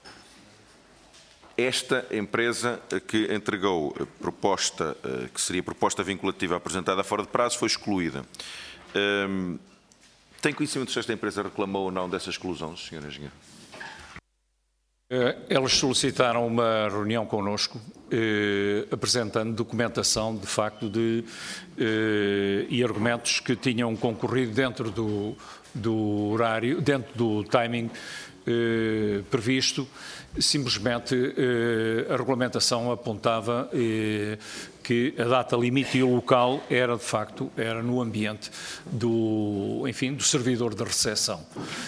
esta empresa que entregou a proposta, uh, que seria proposta vinculativa apresentada fora de prazo, foi excluída. Um, tem conhecimento se esta empresa reclamou ou não dessa exclusão, senhor Engenheiro? Eles solicitaram uma reunião connosco, eh, apresentando documentação, de facto, de, eh, e argumentos que tinham concorrido dentro do, do horário, dentro do timing eh, previsto. Simplesmente eh, a regulamentação apontava eh, que a data limite e o local era, de facto, era no ambiente do, enfim, do servidor de recepção.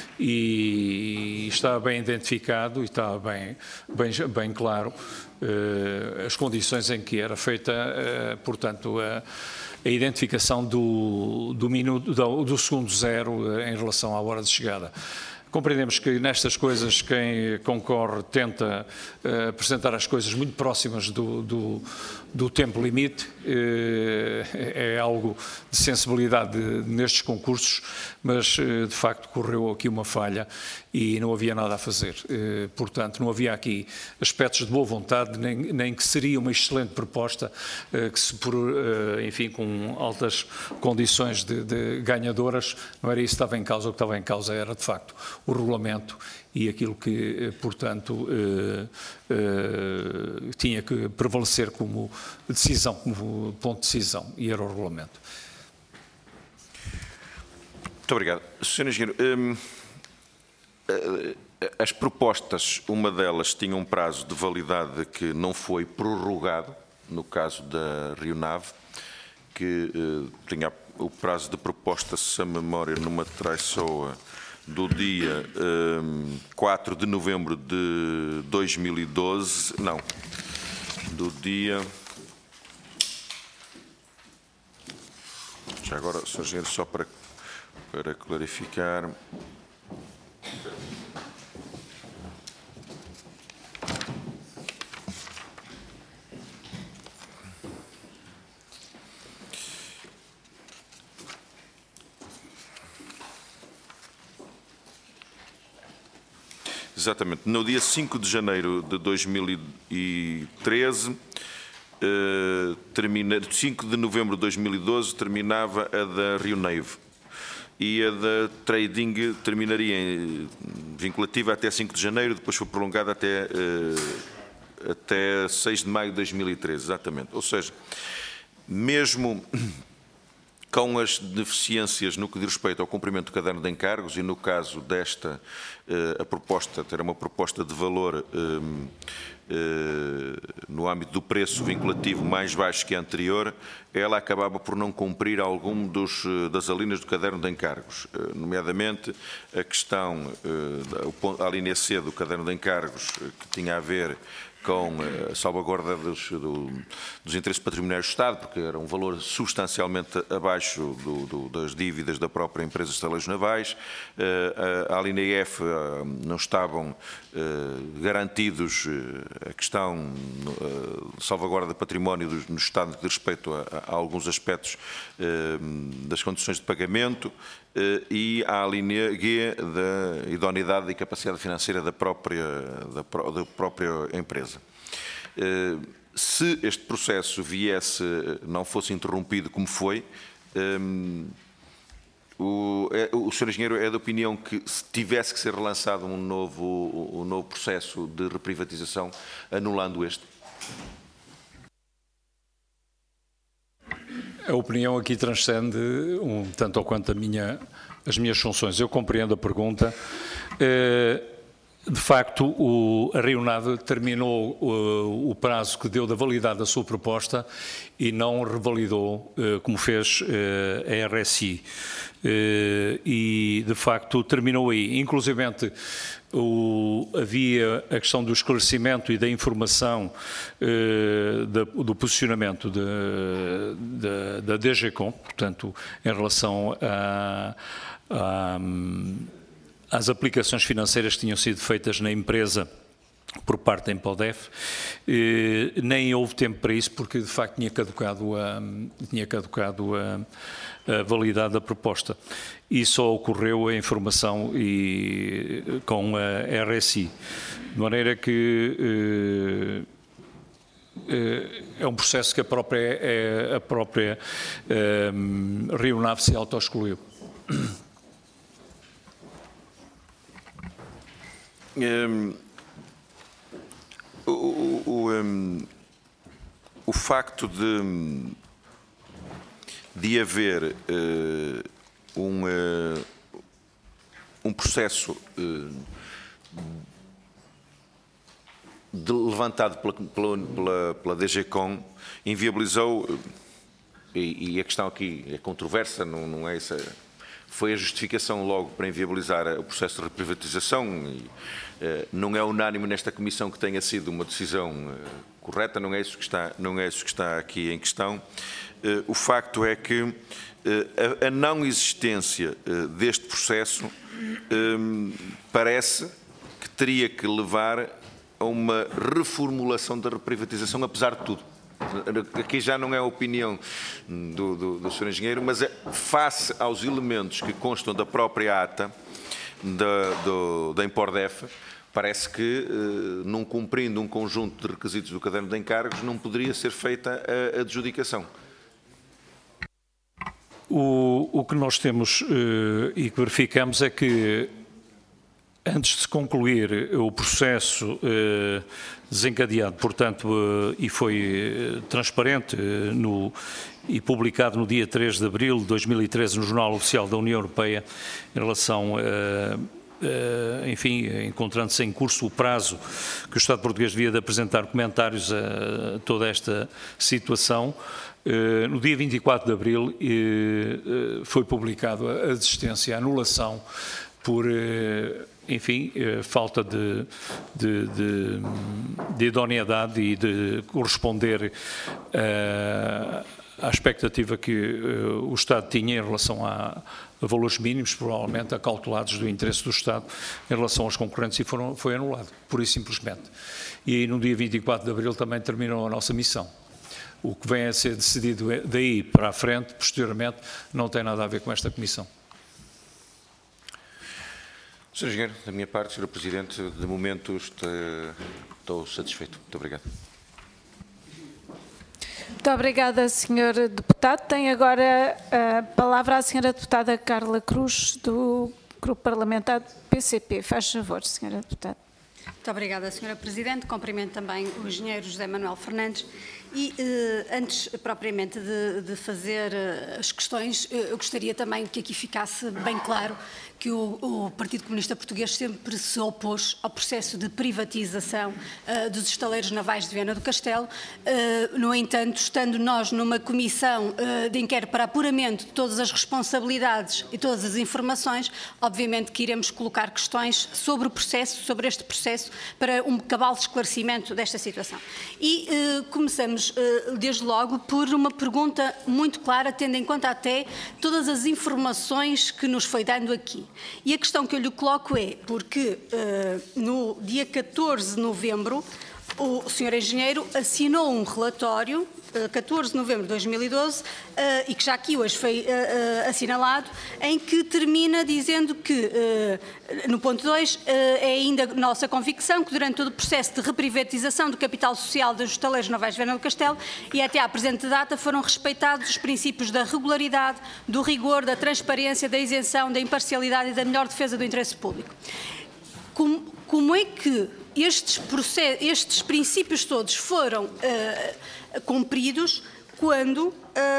E está bem identificado e está bem, bem, bem claro eh, as condições em que era feita, eh, portanto, a, a identificação do, do, minuto, do, do segundo zero em relação à hora de chegada. Compreendemos que nestas coisas quem concorre tenta uh, apresentar as coisas muito próximas do, do, do tempo limite, uh, é algo de sensibilidade nestes concursos, mas uh, de facto correu aqui uma falha e não havia nada a fazer. Uh, portanto, não havia aqui aspectos de boa vontade, nem, nem que seria uma excelente proposta, uh, que se por, uh, enfim, com altas condições de, de ganhadoras, não era isso que estava em causa, o que estava em causa era de facto o regulamento e aquilo que, portanto, eh, eh, tinha que prevalecer como decisão, como ponto de decisão, e era o regulamento. Muito obrigado. senhor Engenheiro, hum, as propostas, uma delas tinha um prazo de validade que não foi prorrogado, no caso da Rio Nave, que eh, tinha o prazo de proposta, se a memória não me traiçoa, do dia um, quatro de novembro de dois mil e doze, não, do dia, já agora, senhor Engenheiro, só para, para clarificar, exatamente, no dia cinco de janeiro de dois mil e treze, eh, termina, cinco de novembro de dois mil e doze, terminava a da Rio Nave e a da Trading terminaria em, vinculativa até cinco de janeiro, depois foi prolongada até, eh, até seis de maio de dois mil e treze, exatamente. Ou seja, mesmo com as deficiências no que diz respeito ao cumprimento do caderno de encargos e no caso desta, a proposta, ter uma proposta de valor um, uh, no âmbito do preço vinculativo mais baixo que a anterior, ela acabava por não cumprir algum dos, das alíneas do caderno de encargos, uh, nomeadamente a questão, uh, a linha C do caderno de encargos, uh, que tinha a ver com a salvaguarda dos, do, dos interesses patrimoniais do Estado, porque era um valor substancialmente abaixo do, do, das dívidas da própria empresa de estaleiros navais. A, a linha F não estavam garantidos a questão de salvaguarda de património no Estado no que diz respeito a, a alguns aspectos das condições de pagamento, e à linha G da idoneidade e capacidade financeira da própria, da, da própria empresa. Se este processo viesse, não fosse interrompido como foi, o, o senhor Engenheiro é da opinião que se tivesse que ser relançado um novo, um novo processo de reprivatização, anulando este? A opinião aqui transcende um tanto ou quanto a minha, as minhas funções. Eu compreendo a pergunta. De facto, o, a Rionave terminou o, o prazo que deu da validade da sua proposta e não revalidou, como fez a R S I. E, de facto, terminou aí. Inclusivamente, o, havia a questão do esclarecimento e da informação eh, da, do posicionamento de, de, da D G Com, portanto, em relação a, a, às aplicações financeiras que tinham sido feitas na empresa por parte da Empodef, eh, nem houve tempo para isso porque de facto tinha caducado a, tinha caducado a, a validade da proposta e só ocorreu a informação e, com a R S I, de maneira que eh, é um processo que a própria, a própria eh, Rionave se auto-excluiu. Um... O, o, um, o facto de, de haver uh, um, uh, um processo uh, de, levantado pela, pela, pela, pela D G Com inviabilizou, uh, e, e a questão aqui é controversa, não, não é essa, foi a justificação logo para inviabilizar o processo de reprivatização. E, Uh, não é unânime nesta Comissão que tenha sido uma decisão uh, correta, não é isso que está, não é isso que está aqui em questão. Uh, o facto é que uh, a, a não existência uh, deste processo um, parece que teria que levar a uma reformulação da reprivatização, apesar de tudo. Aqui já não é a opinião do, do, do senhor Engenheiro, mas é face aos elementos que constam da própria ata da, do, da Empordef, parece que, eh, não cumprindo um conjunto de requisitos do caderno de encargos, não poderia ser feita a adjudicação. O, o que nós temos eh, e que verificamos é que, antes de se concluir o processo eh, desencadeado, portanto, eh, e foi eh, transparente eh, no, e publicado no dia três de abril de dois mil e treze no Jornal Oficial da União Europeia, em relação, eh, eh, enfim, encontrando-se em curso o prazo que o Estado português devia de apresentar comentários a toda esta situação, eh, no dia vinte e quatro de abril eh, foi publicado a desistência, a anulação por, enfim, falta de, de, de, de idoneidade e de corresponder uh, à expectativa que uh, o Estado tinha em relação a, a valores mínimos, provavelmente acautelados do interesse do Estado em relação aos concorrentes, e foram, foi anulado, pura e simplesmente. E no dia vinte e quatro de abril também terminou a nossa missão. O que vem a ser decidido daí para a frente, posteriormente, não tem nada a ver com esta Comissão. senhor Engenheiro, da minha parte, senhor Presidente, de momento estou, estou satisfeito. Muito obrigado. Muito obrigada, senhor Deputado. Tem agora a palavra a senhora Deputada Carla Cruz, do Grupo Parlamentar do P C P. Faz favor, senhora Deputada. Muito obrigada, senhora Presidente. Cumprimento também o engenheiro José Manuel Fernandes E eh, antes, propriamente, de, de fazer eh, as questões, eh, eu gostaria também que aqui ficasse bem claro que o, o Partido Comunista Português sempre se opôs ao processo de privatização uh, dos estaleiros navais de Viana do Castelo. Uh, no entanto, estando nós numa comissão uh, de inquérito para apuramento de todas as responsabilidades e todas as informações, obviamente que iremos colocar questões sobre o processo, sobre este processo, para um cabal de esclarecimento desta situação. E uh, começamos, uh, desde logo, por uma pergunta muito clara, tendo em conta até todas as informações que nos foi dando aqui. E a questão que eu lhe coloco é, porque uh, no dia catorze de novembro, o senhor Engenheiro assinou um relatório, uh, catorze de novembro de dois mil e doze, uh, e que já aqui hoje foi uh, uh, assinalado, em que termina dizendo que, uh, no ponto dois, uh, é ainda nossa convicção que durante todo o processo de reprivatização do capital social dos estaleiros navais de Viana do Castelo e até à presente data foram respeitados os princípios da regularidade, do rigor, da transparência, da isenção, da imparcialidade e da melhor defesa do interesse público. Como, como é que estes, processos, estes princípios todos foram uh, cumpridos quando,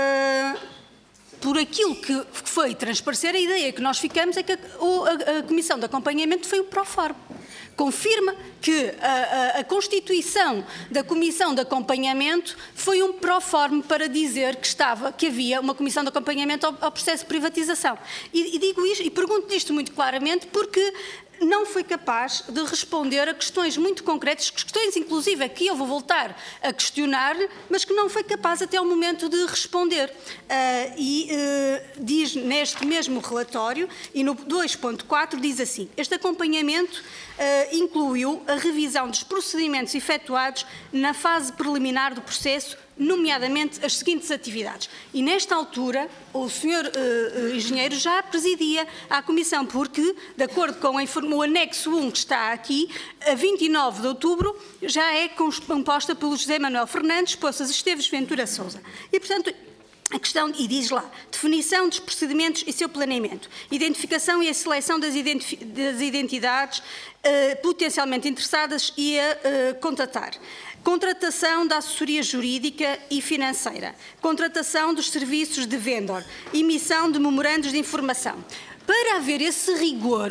uh, por aquilo que foi transparecer, a ideia que nós ficamos é que a, a, a Comissão de Acompanhamento foi o Proforma. Confirma que a, a, a constituição da Comissão de Acompanhamento foi um proforme para dizer que estava, que havia uma Comissão de Acompanhamento ao, ao processo de privatização. E, e digo isto, e pergunto isto muito claramente, porque não foi capaz de responder a questões muito concretas, questões inclusive a que eu vou voltar a questionar-lhe, mas que não foi capaz até ao momento de responder. Uh, e uh, diz neste mesmo relatório, e no dois ponto quatro diz assim: este acompanhamento uh, incluiu a revisão dos procedimentos efetuados na fase preliminar do processo, nomeadamente as seguintes atividades. E nesta altura, o senhor uh, engenheiro já presidia a Comissão, porque, de acordo com a, o anexo um que está aqui, a vinte e nove de outubro já é composta pelo José Manuel Fernandes, Poças Esteves Ventura Sousa. E, portanto, a questão, e diz lá, definição dos procedimentos e seu planeamento, identificação e a seleção das, identifi das identidades uh, potencialmente interessadas e a uh, contatar. Contratação da assessoria jurídica e financeira, contratação dos serviços de vendor, emissão de memorandos de informação. Para haver esse rigor,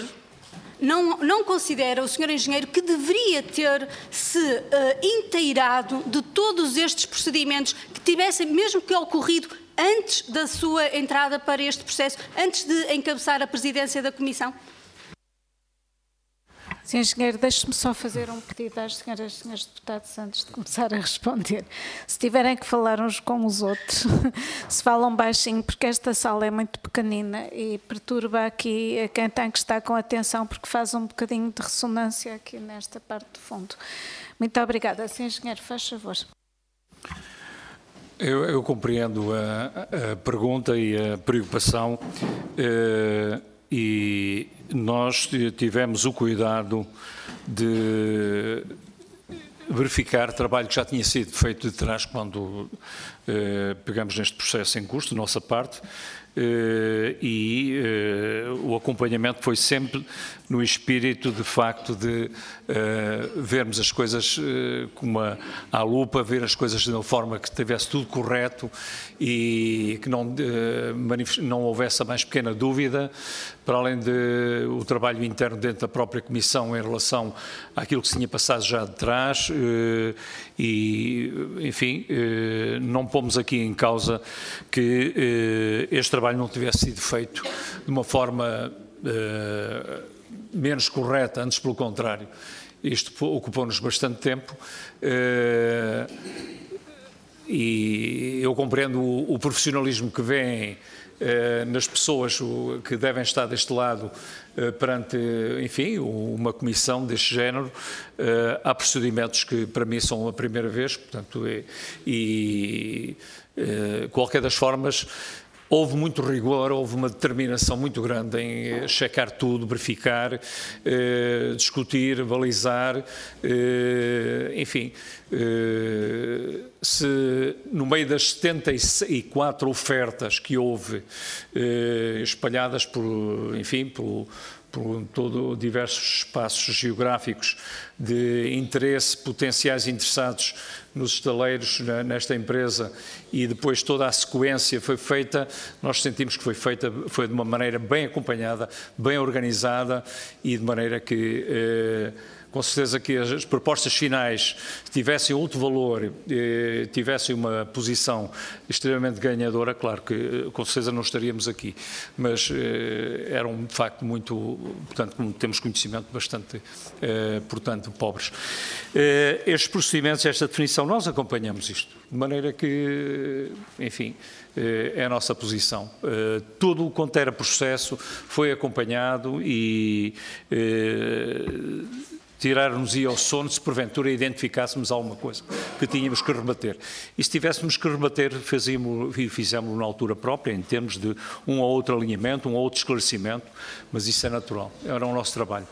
não, não considera o senhor engenheiro que deveria ter-se uh, inteirado de todos estes procedimentos que tivessem mesmo que ocorrido antes da sua entrada para este processo, antes de encabeçar a presidência da Comissão? Senhor Engenheiro, deixe-me só fazer um pedido às senhoras e senhores deputados antes de começar a responder. Se tiverem que falar uns com os outros, se falam baixinho, porque esta sala é muito pequenina e perturba aqui a quem tem que estar com atenção, porque faz um bocadinho de ressonância aqui nesta parte do fundo. Muito obrigada. Senhor Engenheiro, faz favor. Eu, eu compreendo a, a pergunta e a preocupação. Eh, E nós tivemos o cuidado de verificar trabalho que já tinha sido feito de trás quando eh, pegamos neste processo em curso, da nossa parte, eh, e eh, o acompanhamento foi sempre no espírito, de facto, de eh, vermos as coisas eh, com uma à lupa, ver as coisas de uma forma que tivesse tudo correto e que não, eh, não houvesse a mais pequena dúvida, para além de o trabalho interno dentro da própria Comissão em relação àquilo que se tinha passado já de trás eh, e, enfim, eh, não pomos aqui em causa que eh, este trabalho não tivesse sido feito de uma forma eh, menos correta, antes pelo contrário. Isto ocupou-nos bastante tempo eh, e eu compreendo o, o profissionalismo que vem eh, nas pessoas o, que devem estar deste lado eh, perante, enfim, uma comissão deste género. Eh, há procedimentos que para mim são a primeira vez, portanto, e, e eh, qualquer das formas, houve muito rigor, houve uma determinação muito grande em checar tudo, verificar, eh, discutir, balizar, eh, enfim. Eh, se no meio das setenta e quatro ofertas que houve, eh, espalhadas por, enfim, pelo, por todo diversos espaços geográficos de interesse, potenciais interessados nos estaleiros nesta empresa, e depois toda a sequência foi feita, nós sentimos que foi feita, foi de uma maneira bem acompanhada, bem organizada, e de maneira que eh, com certeza que as propostas finais tivessem outro valor, eh, tivessem uma posição extremamente ganhadora, claro que com certeza não estaríamos aqui, mas eh, eram de facto muito, portanto, como temos conhecimento, bastante, eh, portanto, pobres. Eh, estes procedimentos, esta definição, nós acompanhamos isto, de maneira que, enfim, eh, é a nossa posição. Eh, tudo o quanto era processo foi acompanhado e eh, tirar-nos-ia ao sono se porventura identificássemos alguma coisa que tínhamos que rebater. E se tivéssemos que rebater, fazíamos, fizemos na altura própria, em termos de um ou outro alinhamento, um ou outro esclarecimento, mas isso é natural, era o nosso trabalho.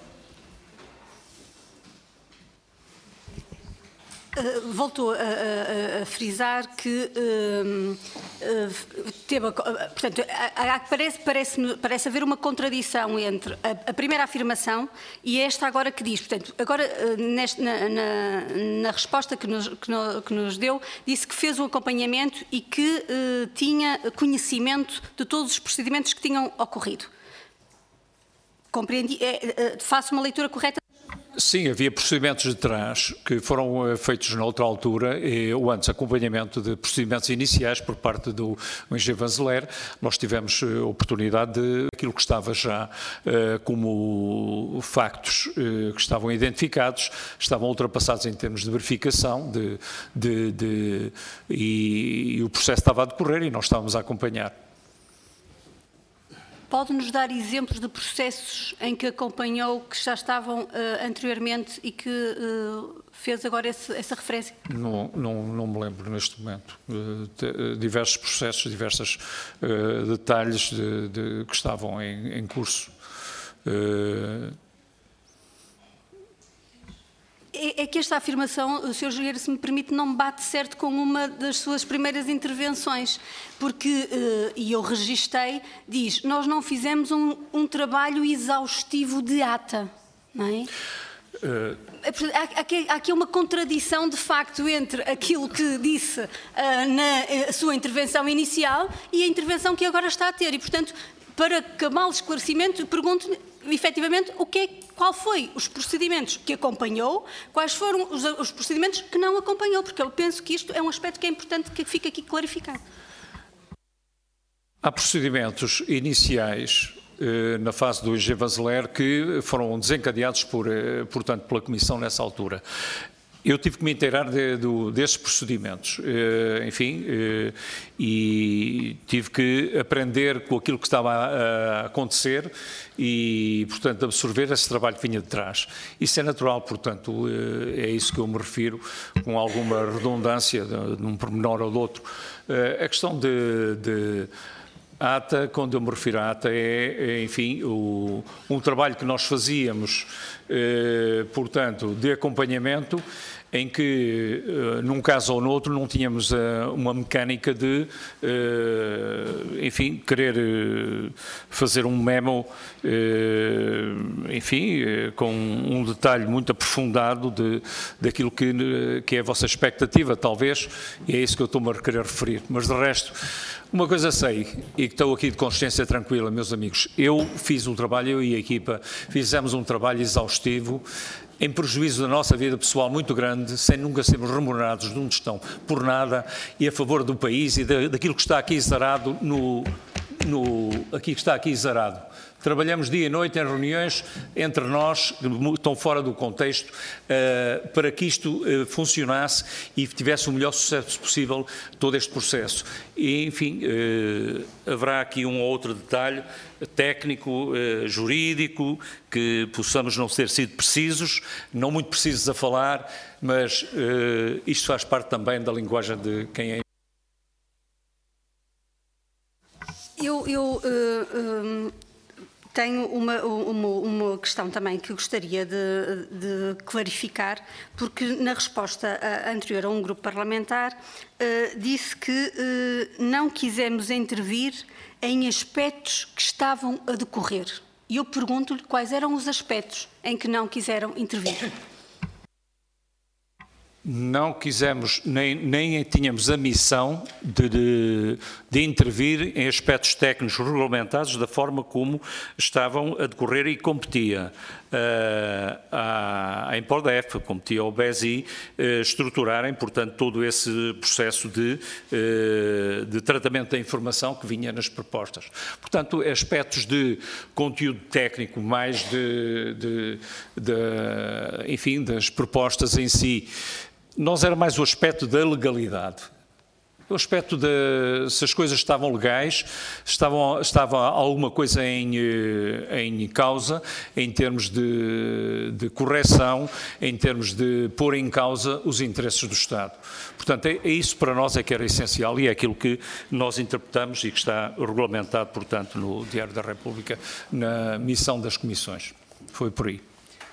Uh, voltou a, a, a frisar que uh, uh, teve, uh, portanto, a, a, parece, parece, parece haver uma contradição entre a, a primeira afirmação e esta agora que diz, portanto, agora uh, neste, na, na, na resposta que nos, que, no, que nos deu, disse que fez um acompanhamento e que uh, tinha conhecimento de todos os procedimentos que tinham ocorrido. Compreendi, é, uh, faço uma leitura correta? Sim, havia procedimentos de trás que foram feitos noutra altura, e, ou antes, acompanhamento de procedimentos iniciais por parte do engenheiro Vanzeler. Nós tivemos oportunidade de aquilo que estava já uh, como factos uh, que estavam identificados, estavam ultrapassados em termos de verificação de, de, de, e, e o processo estava a decorrer e nós estávamos a acompanhar. Pode-nos dar exemplos de processos em que acompanhou, que já estavam uh, anteriormente e que uh, fez agora esse, essa referência? Não, não, não me lembro neste momento. Uh, te, diversos processos, diversos uh, detalhes de, de, que estavam em, em curso. Uh, É que esta afirmação, o senhor Engenheiro, se me permite, não bate certo com uma das suas primeiras intervenções, porque, e eu registrei, diz, nós não fizemos um, um trabalho exaustivo de ata, não é? Uh... Há, aqui, há aqui uma contradição, de facto, entre aquilo que disse uh, na sua intervenção inicial e a intervenção que agora está a ter, e, portanto, para cabal de esclarecimento, pergunto efetivamente o que é, qual foi os procedimentos que acompanhou, quais foram os, os procedimentos que não acompanhou, porque eu penso que isto é um aspecto que é importante que fique aqui clarificado. Há procedimentos iniciais eh, na fase do engenheiro Vanzeler que foram desencadeados por, eh, portanto, pela Comissão nessa altura. Eu tive que me inteirar de, de, desses procedimentos, eh, enfim, eh, e tive que aprender com aquilo que estava a, a acontecer e, portanto, absorver esse trabalho que vinha de trás. Isso é natural, portanto, eh, é isso que eu me refiro, com alguma redundância de, de um pormenor ou do outro. Eh, a questão de... de A ata, quando eu me refiro à ata, é, enfim, o, um trabalho que nós fazíamos, eh, portanto, de acompanhamento, em que, eh, num caso ou noutro, não tínhamos eh, uma mecânica de, eh, enfim, querer eh, fazer um memo, eh, enfim, eh, com um detalhe muito aprofundado de, daquilo que, que é a vossa expectativa, talvez, e é isso que eu estou-me a querer referir. Mas, de resto, uma coisa sei, e que estou aqui de consciência tranquila, meus amigos, eu fiz um trabalho, eu e a equipa, fizemos um trabalho exaustivo, em prejuízo da nossa vida pessoal muito grande, sem nunca sermos remunerados de onde estão por nada, e a favor do país e da, daquilo que está aqui exarado, no, no, aqui que está aqui exarado. Trabalhamos dia e noite em reuniões entre nós, que estão fora do contexto, uh, para que isto uh, funcionasse e tivesse o melhor sucesso possível todo este processo. E, enfim, uh, haverá aqui um ou outro detalhe técnico, uh, jurídico, que possamos não ter sido precisos, não muito precisos a falar, mas uh, isto faz parte também da linguagem de quem é. Eu... eu uh, uh... Tenho uma, uma, uma questão também que gostaria de, de clarificar, porque na resposta anterior a um grupo parlamentar uh, disse que uh, não quisemos intervir em aspectos que estavam a decorrer. E eu pergunto-lhe quais eram os aspectos em que não quiseram intervir. Não quisemos, nem, nem tínhamos a missão de, de, de intervir em aspectos técnicos regulamentados da forma como estavam a decorrer e competia uh, à, à Empordef, competia ao B E S I, uh, estruturarem, portanto, todo esse processo de, uh, de tratamento da informação que vinha nas propostas. Portanto, aspectos de conteúdo técnico, mais de, de, de enfim, das propostas em si. Nós era mais o aspecto da legalidade, o aspecto de se as coisas estavam legais, estavam, estava alguma coisa em, em causa, em termos de, de correção, em termos de pôr em causa os interesses do Estado. Portanto, é, é isso para nós é que era essencial e é aquilo que nós interpretamos e que está regulamentado, portanto, no Diário da República, na missão das comissões. Foi por aí.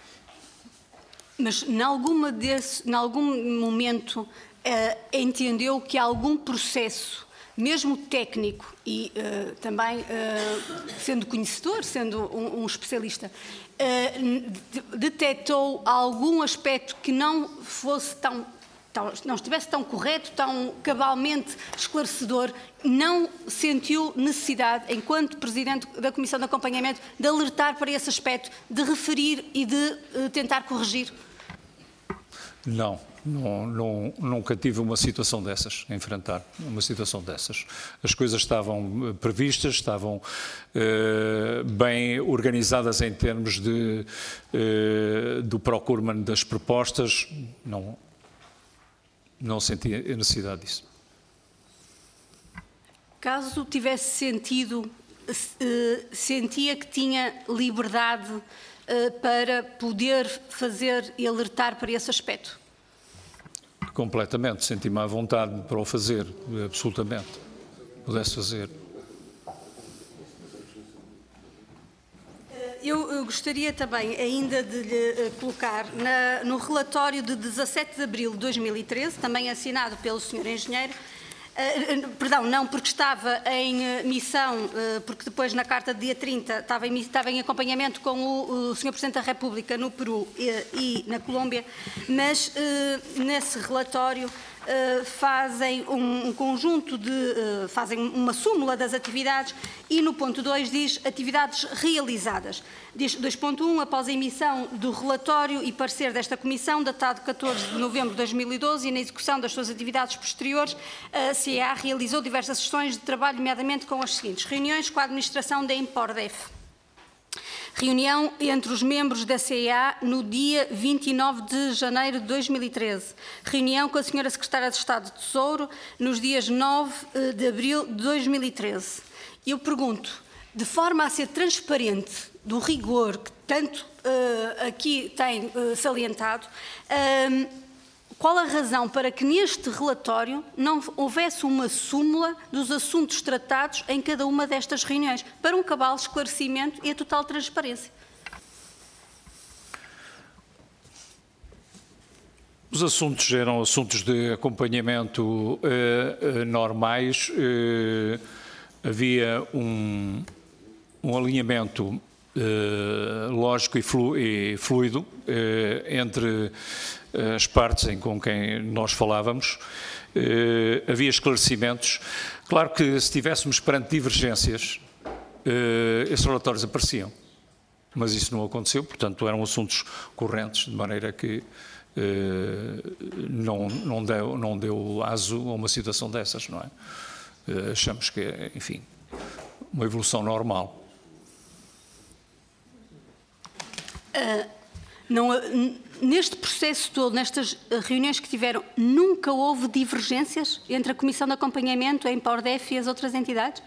Mas, em alguma desse, em algum momento, uh, entendeu que algum processo, mesmo técnico, e uh, também uh, sendo conhecedor, sendo um, um especialista, uh, detectou algum aspecto que não fosse tão, tão, não estivesse tão correto, tão cabalmente esclarecedor, não sentiu necessidade, enquanto Presidente da Comissão de Acompanhamento, de alertar para esse aspecto, de referir e de uh, tentar corrigir? Não, não, não, nunca tive uma situação dessas, a enfrentar uma situação dessas. As coisas estavam previstas, estavam eh, bem organizadas em termos de, eh, do procurement das propostas, não, não senti a necessidade disso. Caso tivesse sentido, eh, sentia que tinha liberdade para poder fazer e alertar para esse aspecto? Completamente, senti-me à vontade para o fazer, absolutamente, pudesse fazer. Eu gostaria também ainda de lhe colocar na, no relatório de dezassete de abril de dois mil e treze, também assinado pelo senhor Engenheiro, Uh, perdão, não, porque estava em uh, missão, uh, porque depois na carta de dia trinta estava em, estava em acompanhamento com o, o senhor Presidente da República no Peru uh, e na Colômbia, mas uh, nesse relatório uh, fazem um, um conjunto de, uh, fazem uma súmula das atividades e no ponto dois diz atividades realizadas. Diz dois ponto um, após a emissão do relatório e parecer desta Comissão, datado catorze de novembro de dois mil e doze e na execução das suas atividades posteriores, a C E A realizou diversas sessões de trabalho, nomeadamente com as seguintes: reuniões com a administração da Empordef, reunião entre os membros da C E A no dia vinte e nove de janeiro de dois mil e treze, reunião com a senhora Secretária de Estado de Tesouro nos dias nove de abril de dois mil e treze. Eu pergunto, de forma a ser transparente, do rigor que tanto uh, aqui tem uh, salientado, uh, qual a razão para que neste relatório não houvesse uma súmula dos assuntos tratados em cada uma destas reuniões, para um cabal esclarecimento e a total transparência? Os assuntos eram assuntos de acompanhamento uh, uh, normais. Uh, havia um, um alinhamento Uh, lógico e, flu, e fluido uh, entre uh, as partes em, com quem nós falávamos. Uh, havia esclarecimentos. Claro que se estivéssemos perante divergências, uh, esses relatórios apareciam, mas isso não aconteceu, portanto eram assuntos correntes, de maneira que uh, não, não, deu, não deu aso a uma situação dessas, não é? Uh, achamos que é, enfim, uma evolução normal. Uh, não, neste processo todo, nestas reuniões que tiveram, nunca houve divergências entre a Comissão de Acompanhamento, a Empordef e as outras entidades?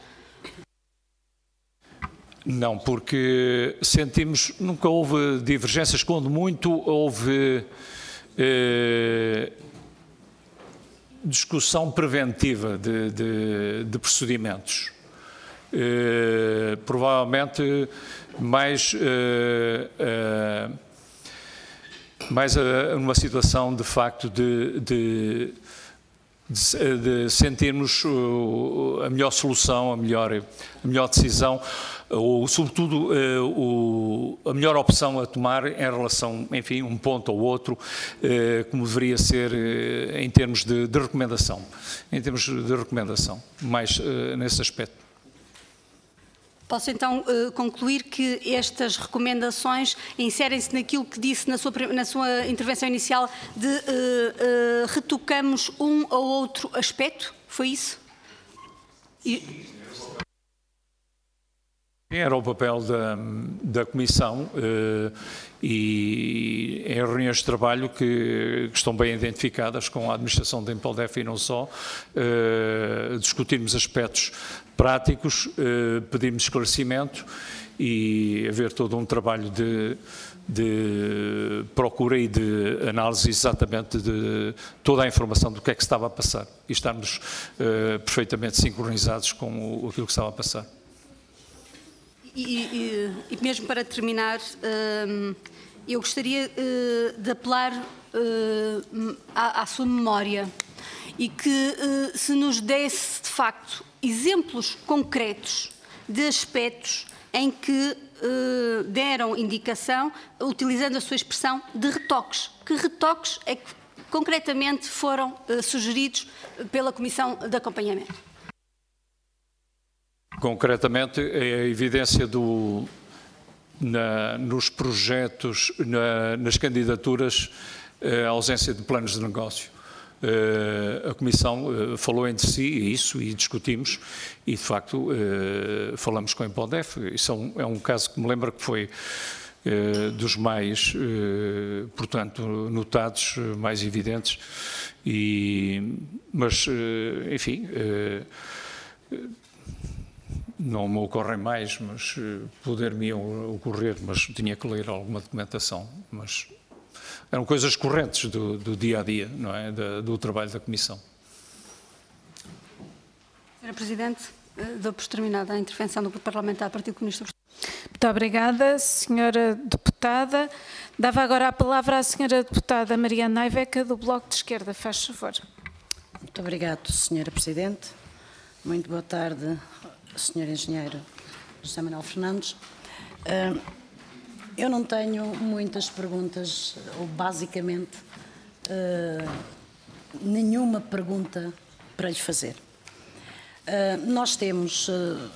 Não, porque sentimos, nunca houve divergências, quando muito houve eh, discussão preventiva de, de, de procedimentos. Eh, provavelmente mais, eh, eh, mais uh, numa situação de facto de, de, de, de sentirmos uh, a melhor solução, a melhor, a melhor decisão, ou sobretudo uh, o, a melhor opção a tomar em relação, enfim, um ponto ou outro, uh, como deveria ser uh, em termos de, de recomendação, em termos de recomendação, mais uh, nesse aspecto. Posso então uh, concluir que estas recomendações inserem-se naquilo que disse na sua, na sua intervenção inicial de uh, uh, retocamos um ou outro aspecto? Foi isso? E... Era o papel da, da Comissão uh, e em reuniões de trabalho que, que estão bem identificadas com a administração da Empaldef e não só, uh, discutirmos aspectos práticos, uh, pedirmos esclarecimento e haver todo um trabalho de, de procura e de análise exatamente de toda a informação do que é que estava a passar e estarmos uh, perfeitamente sincronizados com o, aquilo que estava a passar. E, e, e mesmo para terminar, hum, eu gostaria uh, de apelar uh, à, à sua memória e que uh, se nos desse, de facto, exemplos concretos de aspectos em que uh, deram indicação, utilizando a sua expressão, de retoques. Que retoques é que concretamente foram uh, sugeridos pela Comissão de Acompanhamento? Concretamente, é a evidência do, na, nos projetos, na, nas candidaturas, a ausência de planos de negócio. A Comissão falou entre si isso e discutimos e, de facto, falamos com a Empaldef. Isso é um, é um caso que me lembro que foi dos mais, portanto, notados, mais evidentes, e, mas, enfim... Não me ocorrem mais, mas poder-me-iam ocorrer, mas tinha que ler alguma documentação. Mas eram coisas correntes do, do dia a dia, não é? Da, do trabalho da Comissão. Senhora Presidente, dou por terminada a intervenção do Grupo Parlamentar do Partido Comunista Português. Muito obrigada, Senhora Deputada. Dava agora a palavra à Senhora Deputada Mariana Aiveca, do Bloco de Esquerda. Faz favor. Muito obrigado, Senhora Presidente. Muito boa tarde, senhor Engenheiro José Manuel Fernandes. Eu não tenho muitas perguntas, ou basicamente nenhuma pergunta para lhe fazer. Nós temos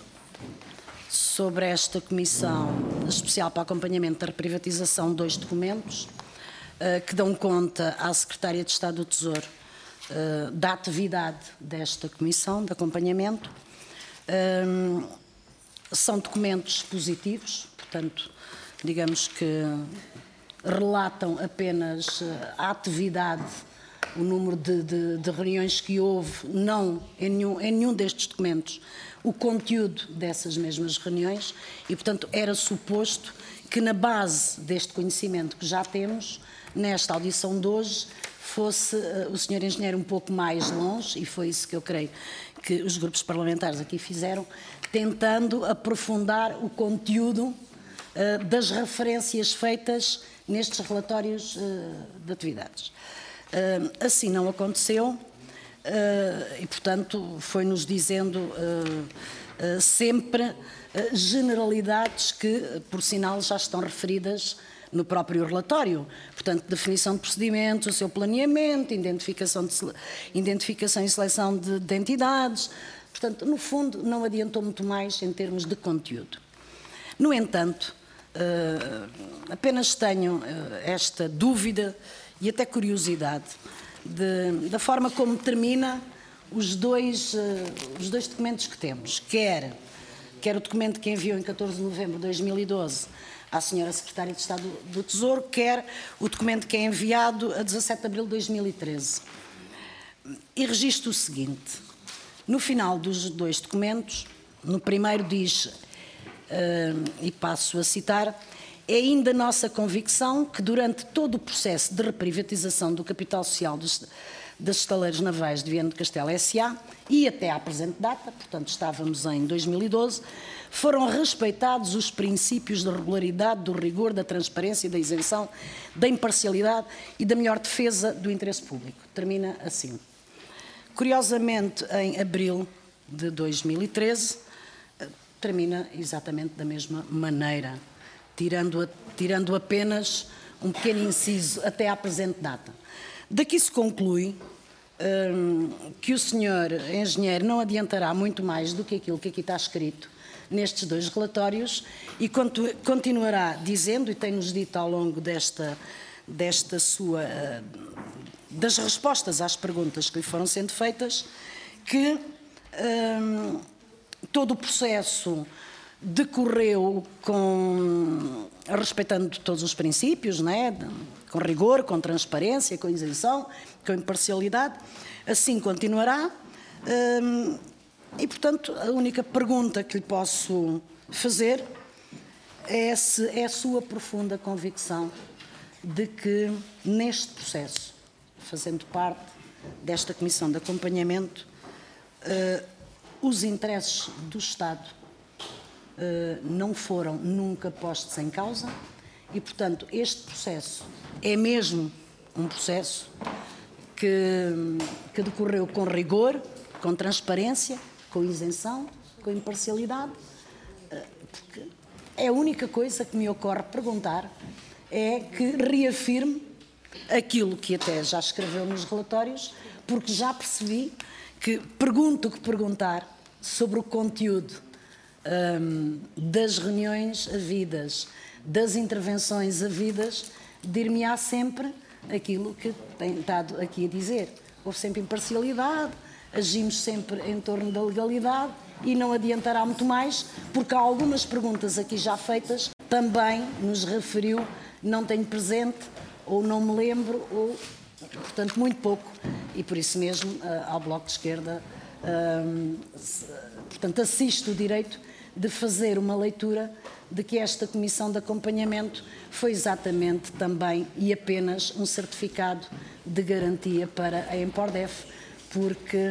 sobre esta Comissão Especial para o Acompanhamento da Reprivatização dois documentos que dão conta à Secretária de Estado do Tesouro da atividade desta Comissão de Acompanhamento. Um, são documentos positivos, portanto, digamos que relatam apenas a atividade, o número de, de, de reuniões que houve, não em nenhum, em nenhum destes documentos, o conteúdo dessas mesmas reuniões e, portanto, era suposto que na base deste conhecimento que já temos, nesta audição de hoje, fosse uh, o senhor Engenheiro um pouco mais longe, e foi isso que eu creio que os grupos parlamentares aqui fizeram, tentando aprofundar o conteúdo uh, das referências feitas nestes relatórios uh, de atividades. Uh, assim não aconteceu uh, e, portanto, foi-nos dizendo uh, uh, sempre uh, generalidades que, por sinal, já estão referidas no próprio relatório. Portanto, definição de procedimentos, o seu planeamento, identificação, de, identificação e seleção de, de entidades. Portanto, no fundo, não adiantou muito mais em termos de conteúdo. No entanto, uh, apenas tenho uh, esta dúvida e até curiosidade de, da forma como termina os dois, uh, os dois documentos que temos, quer, quer o documento que enviou em catorze de novembro de dois mil e doze à senhora Secretária de Estado do Tesouro, quer o documento que é enviado a dezassete de abril de dois mil e treze. E registro o seguinte: no final dos dois documentos, no primeiro diz, uh, e passo a citar, é ainda nossa convicção que durante todo o processo de reprivatização do capital social dos, das estaleiras navais de Viana do Castelo S A e até à presente data, portanto estávamos em dois mil e doze, foram respeitados os princípios da regularidade, do rigor, da transparência, da isenção, da imparcialidade e da melhor defesa do interesse público. Termina assim. Curiosamente, em abril de dois mil e treze, termina exatamente da mesma maneira, tirando, a, tirando apenas um pequeno inciso até à presente data. Daqui se conclui hum, que o senhor engenheiro não adiantará muito mais do que aquilo que aqui está escrito nestes dois relatórios e continuará dizendo, e tem-nos dito ao longo desta, desta sua, das respostas às perguntas que lhe foram sendo feitas, que hum, todo o processo decorreu com, respeitando todos os princípios, não é? Com rigor, com transparência, com isenção, com imparcialidade, assim continuará. Hum, e, portanto, a única pergunta que lhe posso fazer é se é a sua profunda convicção de que neste processo, fazendo parte desta comissão de acompanhamento, uh, os interesses do Estado uh, não foram nunca postos em causa e, portanto, este processo é mesmo um processo que, que decorreu com rigor, com transparência, com isenção, com imparcialidade, uh, porque é a única coisa que me ocorre perguntar é que reafirme aquilo que até já escreveu nos relatórios, porque já percebi que pergunto o que perguntar sobre o conteúdo hum, das reuniões havidas, das intervenções havidas, dir-me-á sempre aquilo que tenho estado aqui a dizer. Houve sempre imparcialidade, agimos sempre em torno da legalidade e não adiantará muito mais, porque há algumas perguntas aqui já feitas, também nos referiu, não tenho presente, ou não me lembro, ou, portanto, muito pouco. E por isso mesmo, ao Bloco de Esquerda, hum, portanto, assisto o direito de fazer uma leitura de que esta comissão de acompanhamento foi exatamente também e apenas um certificado de garantia para a Empordef, porque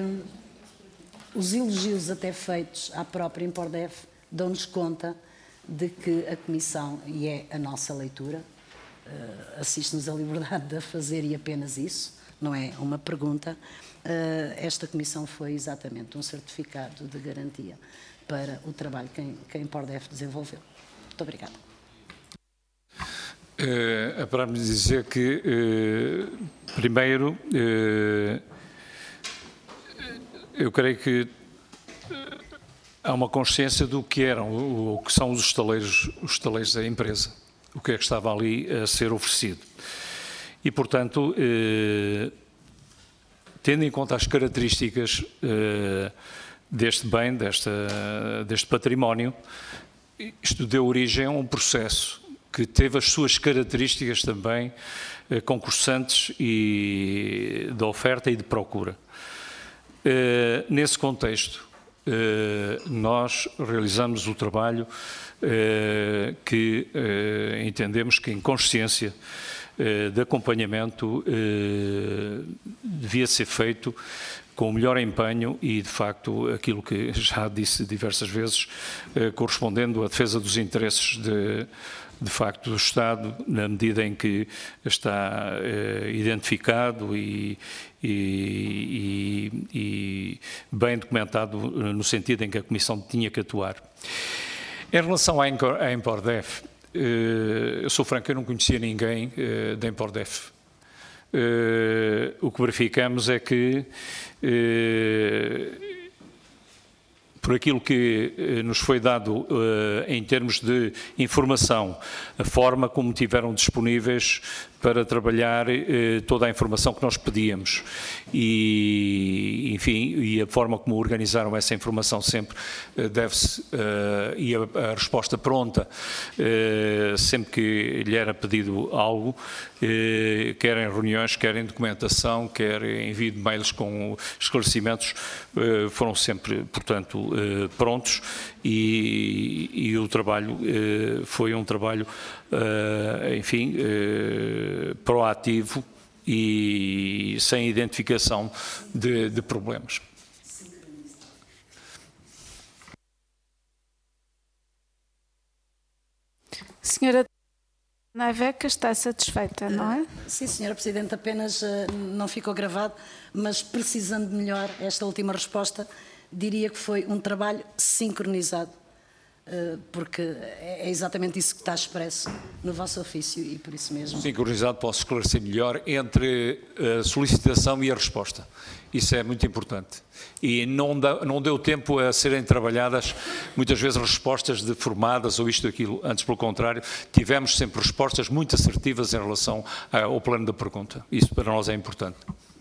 os elogios até feitos à própria Empordef dão-nos conta de que a comissão, e é a nossa leitura, uh, assiste-nos a liberdade de fazer e apenas isso, não é uma pergunta, uh, esta comissão foi exatamente um certificado de garantia para o trabalho que, que a Empordef desenvolveu. Muito obrigada. É para me dizer que, eh, primeiro, eh, eu creio que há uma consciência do que eram, o que são os estaleiros, os estaleiros da empresa, o que é que estava ali a ser oferecido. E, portanto, eh, tendo em conta as características eh, deste bem, desta, deste património, isto deu origem a um processo que teve as suas características também eh, concursantes e de oferta e de procura. Eh, nesse contexto, eh, nós realizamos o trabalho eh, que eh, entendemos que em consciência eh, de acompanhamento eh, devia ser feito com o melhor empenho e, de facto, aquilo que já disse diversas vezes, eh, correspondendo à defesa dos interesses de, de facto, do Estado, na medida em que está eh, identificado e, e, e, e bem documentado no sentido em que a Comissão tinha que atuar. Em relação à Empordef, eh, eu sou franco, eu não conhecia ninguém eh, da Empordef. Uh, o que verificamos é que, uh, por aquilo que uh, nos foi dado uh, em termos de informação, a forma como tiveram disponíveis para trabalhar uh, toda a informação que nós pedíamos e, enfim, e a forma como organizaram essa informação sempre uh, deve-se, uh, e a, a resposta pronta, uh, sempre que lhe era pedido algo, uh, quer em reuniões, quer em documentação, quer em envio de mails com esclarecimentos, uh, foram sempre, portanto, uh, prontos e, e o trabalho uh, foi um trabalho, uh, enfim, uh, proativo e sem identificação de, de problemas. Senhora Ana Aveca está satisfeita, não é? Sim, senhora Presidente, apenas uh, não ficou gravado, mas precisando melhor esta última resposta, diria que foi um trabalho sincronizado, uh, porque é exatamente isso que está expresso no vosso ofício e por isso mesmo. Sincronizado, posso esclarecer melhor, entre a solicitação e a resposta. Isso é muito importante. E não, dá, não deu tempo a serem trabalhadas, muitas vezes, respostas deformadas ou isto ou aquilo. Antes, pelo contrário, tivemos sempre respostas muito assertivas em relação ao plano da pergunta. Isso para nós é importante.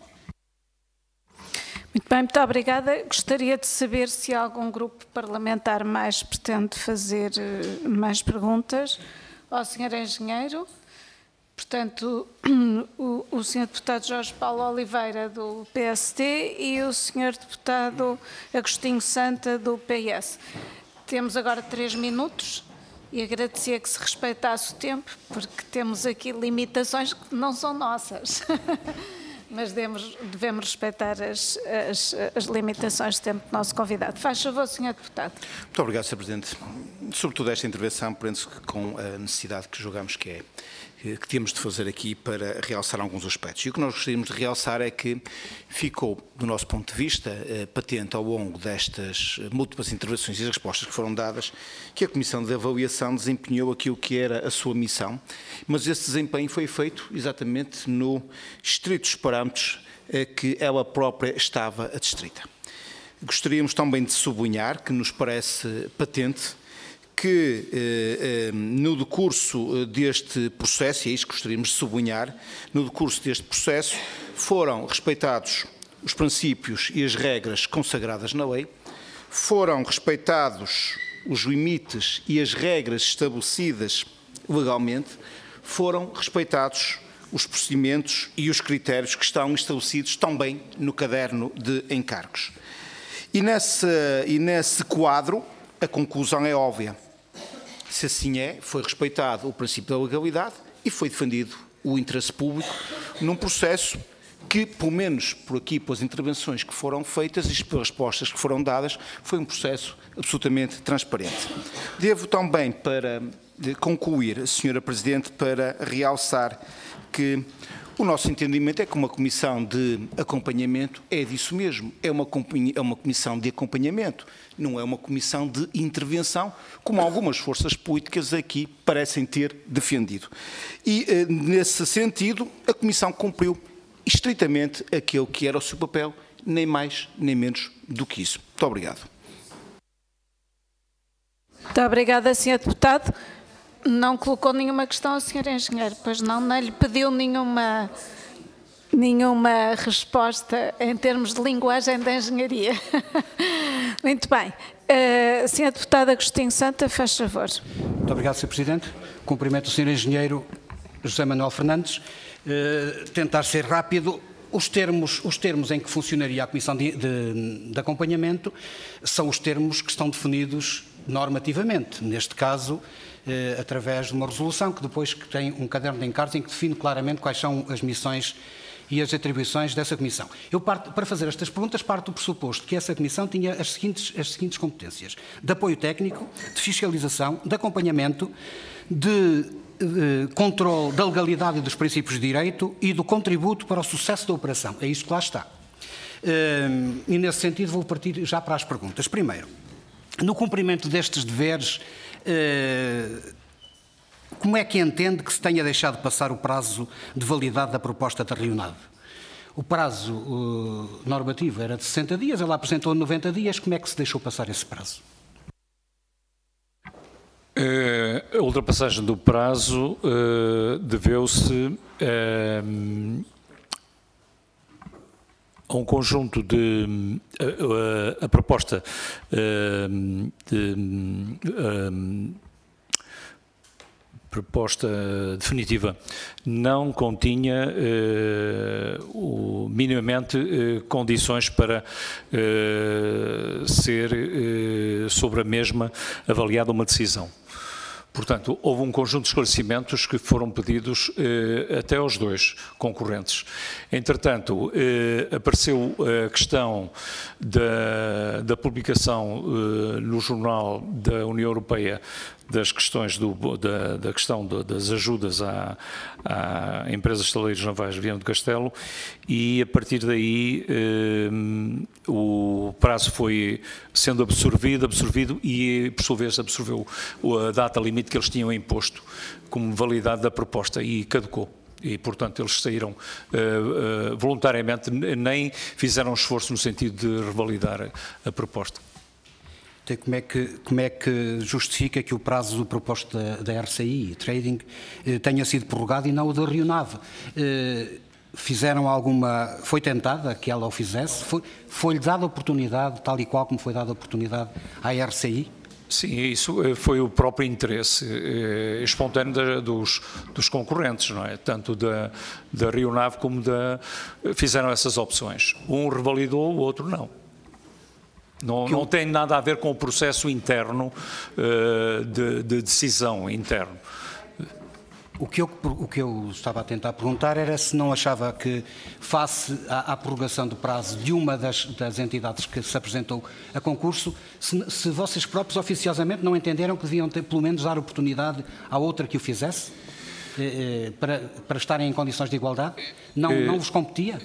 Muito bem, muito obrigada. Gostaria de saber se algum grupo parlamentar mais pretende fazer mais perguntas ao senhor Engenheiro. Portanto, o, o senhor Deputado Jorge Paulo Oliveira, do P S D, e o senhor Deputado Agostinho Santa, do P S. Temos agora três minutos e agradecia que se respeitasse o tempo, porque temos aqui limitações que não são nossas. Mas devemos, devemos respeitar as, as, as limitações de tempo do nosso convidado. Faz favor, senhor Deputado. Muito obrigado, senhor Presidente. Sobretudo esta intervenção prende-se com a necessidade que julgamos que é que temos de fazer aqui para realçar alguns aspectos. E o que nós gostaríamos de realçar é que ficou, do nosso ponto de vista, patente ao longo destas múltiplas intervenções e respostas que foram dadas, que a Comissão de Avaliação desempenhou aquilo que era a sua missão, mas esse desempenho foi feito exatamente no estritos parâmetros que ela própria estava adstrita. Gostaríamos também de sublinhar que nos parece patente que eh, eh, no decurso deste processo, e é isso que gostaríamos de sublinhar, no decurso deste processo foram respeitados os princípios e as regras consagradas na lei, foram respeitados os limites e as regras estabelecidas legalmente, foram respeitados os procedimentos e os critérios que estão estabelecidos também no caderno de encargos. E nesse, e nesse quadro, a conclusão é óbvia. Se assim é, foi respeitado o princípio da legalidade e foi defendido o interesse público num processo que, pelo menos por aqui, pelas intervenções que foram feitas e pelas respostas que foram dadas, foi um processo absolutamente transparente. Devo também, para concluir, senhora Presidente, para realçar que o nosso entendimento é que uma comissão de acompanhamento é disso mesmo, é uma, é uma comissão de acompanhamento, não é uma comissão de intervenção, como algumas forças políticas aqui parecem ter defendido. E, nesse sentido, a comissão cumpriu estritamente aquilo que era o seu papel, nem mais nem menos do que isso. Muito obrigado. Muito obrigada, senhor Deputado. Não colocou nenhuma questão ao senhor Engenheiro, pois não, não lhe pediu nenhuma, nenhuma resposta em termos de linguagem da engenharia. Muito bem. Uh, senhor Deputado Agostinho Santa, faz favor. Muito obrigado, senhor Presidente. Cumprimento o senhor Engenheiro José Manuel Fernandes. Uh, tentar ser rápido. Os termos, os termos em que funcionaria a Comissão de, de, de Acompanhamento são os termos que estão definidos normativamente. Neste caso, eh, através de uma resolução que depois que tem um caderno de encargos em que define claramente quais são as missões e as atribuições dessa Comissão. Eu parto, para fazer estas perguntas, parto do pressuposto que essa Comissão tinha as seguintes, as seguintes competências: de apoio técnico, de fiscalização, de acompanhamento, de eh, controle da legalidade e dos princípios de direito e do contributo para o sucesso da operação. É isso que lá está. Eh, e nesse sentido vou partir já para as perguntas. Primeiro, no cumprimento destes deveres, eh, como é que entende que se tenha deixado passar o prazo de validade da proposta da Rionave? O prazo uh, normativo era de sessenta dias, ela apresentou noventa dias, como é que se deixou passar esse prazo? Uh, a ultrapassagem do prazo uh, deveu-se uh, a um conjunto de... Uh, a proposta uh, de... Uh, proposta definitiva não continha eh, o, minimamente eh, condições para eh, ser eh, sobre a mesma avaliada uma decisão. Portanto, houve um conjunto de esclarecimentos que foram pedidos eh, até aos dois concorrentes. Entretanto, eh, apareceu a questão da, da publicação eh, no jornal da União Europeia das questões do, da, da questão de, das ajudas à, à empresas de estaleiros navais de Viana do Castelo, e a partir daí eh, o prazo foi sendo absorvido, absorvido e por sua vez absorveu a data limite que eles tinham imposto como validade da proposta e caducou. E, portanto, eles saíram uh, uh, voluntariamente, nem fizeram esforço no sentido de revalidar a, a proposta. Então, como é, que, como é que justifica que o prazo do proposto da, da R C I, Trading, eh, tenha sido prorrogado e não o da Rionave? Eh, fizeram alguma... Foi tentada que ela o fizesse? Foi, foi-lhe dada a oportunidade, tal e qual como foi dada a oportunidade à R C I? Sim, isso foi o próprio interesse eh, espontâneo da, dos, dos concorrentes, não é? Tanto da, da Rionave como da... Fizeram essas opções. Um revalidou, o outro não. Não, não tem nada a ver com o processo interno uh, de, de decisão interno. O que, eu, o que eu estava a tentar perguntar era se não achava que, face à, à prorrogação do prazo de uma das, das entidades que se apresentou a concurso, se, se vocês próprios oficiosamente não entenderam que deviam ter, pelo menos dar oportunidade à outra que o fizesse, eh, para, para estarem em condições de igualdade? Não, eh... não vos competia?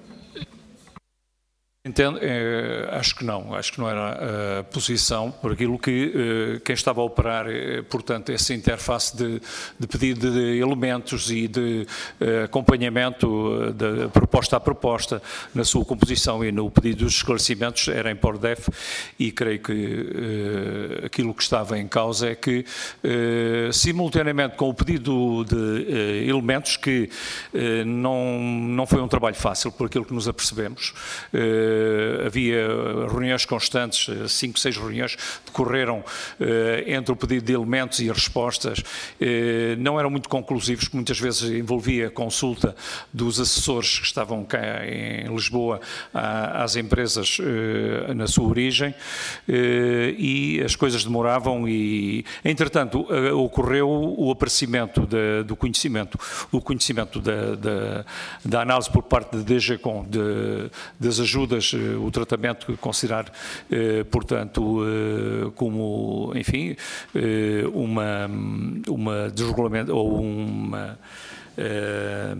Entendo, eh, acho que não, acho que não era a posição, por aquilo que eh, quem estava a operar, eh, portanto, essa interface de, de pedido de elementos e de eh, acompanhamento da proposta a proposta na sua composição e no pedido dos esclarecimentos era em PORDEF, e creio que eh, aquilo que estava em causa é que, eh, simultaneamente com o pedido de eh, elementos, que eh, não, não foi um trabalho fácil, por aquilo que nos apercebemos, eh, havia reuniões constantes, cinco, seis reuniões decorreram entre o pedido de elementos e as respostas, não eram muito conclusivos, que muitas vezes envolvia consulta dos assessores que estavam cá em Lisboa às empresas na sua origem, e as coisas demoravam e, entretanto, ocorreu o aparecimento de, do conhecimento, o conhecimento da, da, da análise por parte da D G C O M de, das ajudas, o tratamento que considerar, eh, portanto, eh, como, enfim, eh, uma, uma desregulamento ou uma... Eh,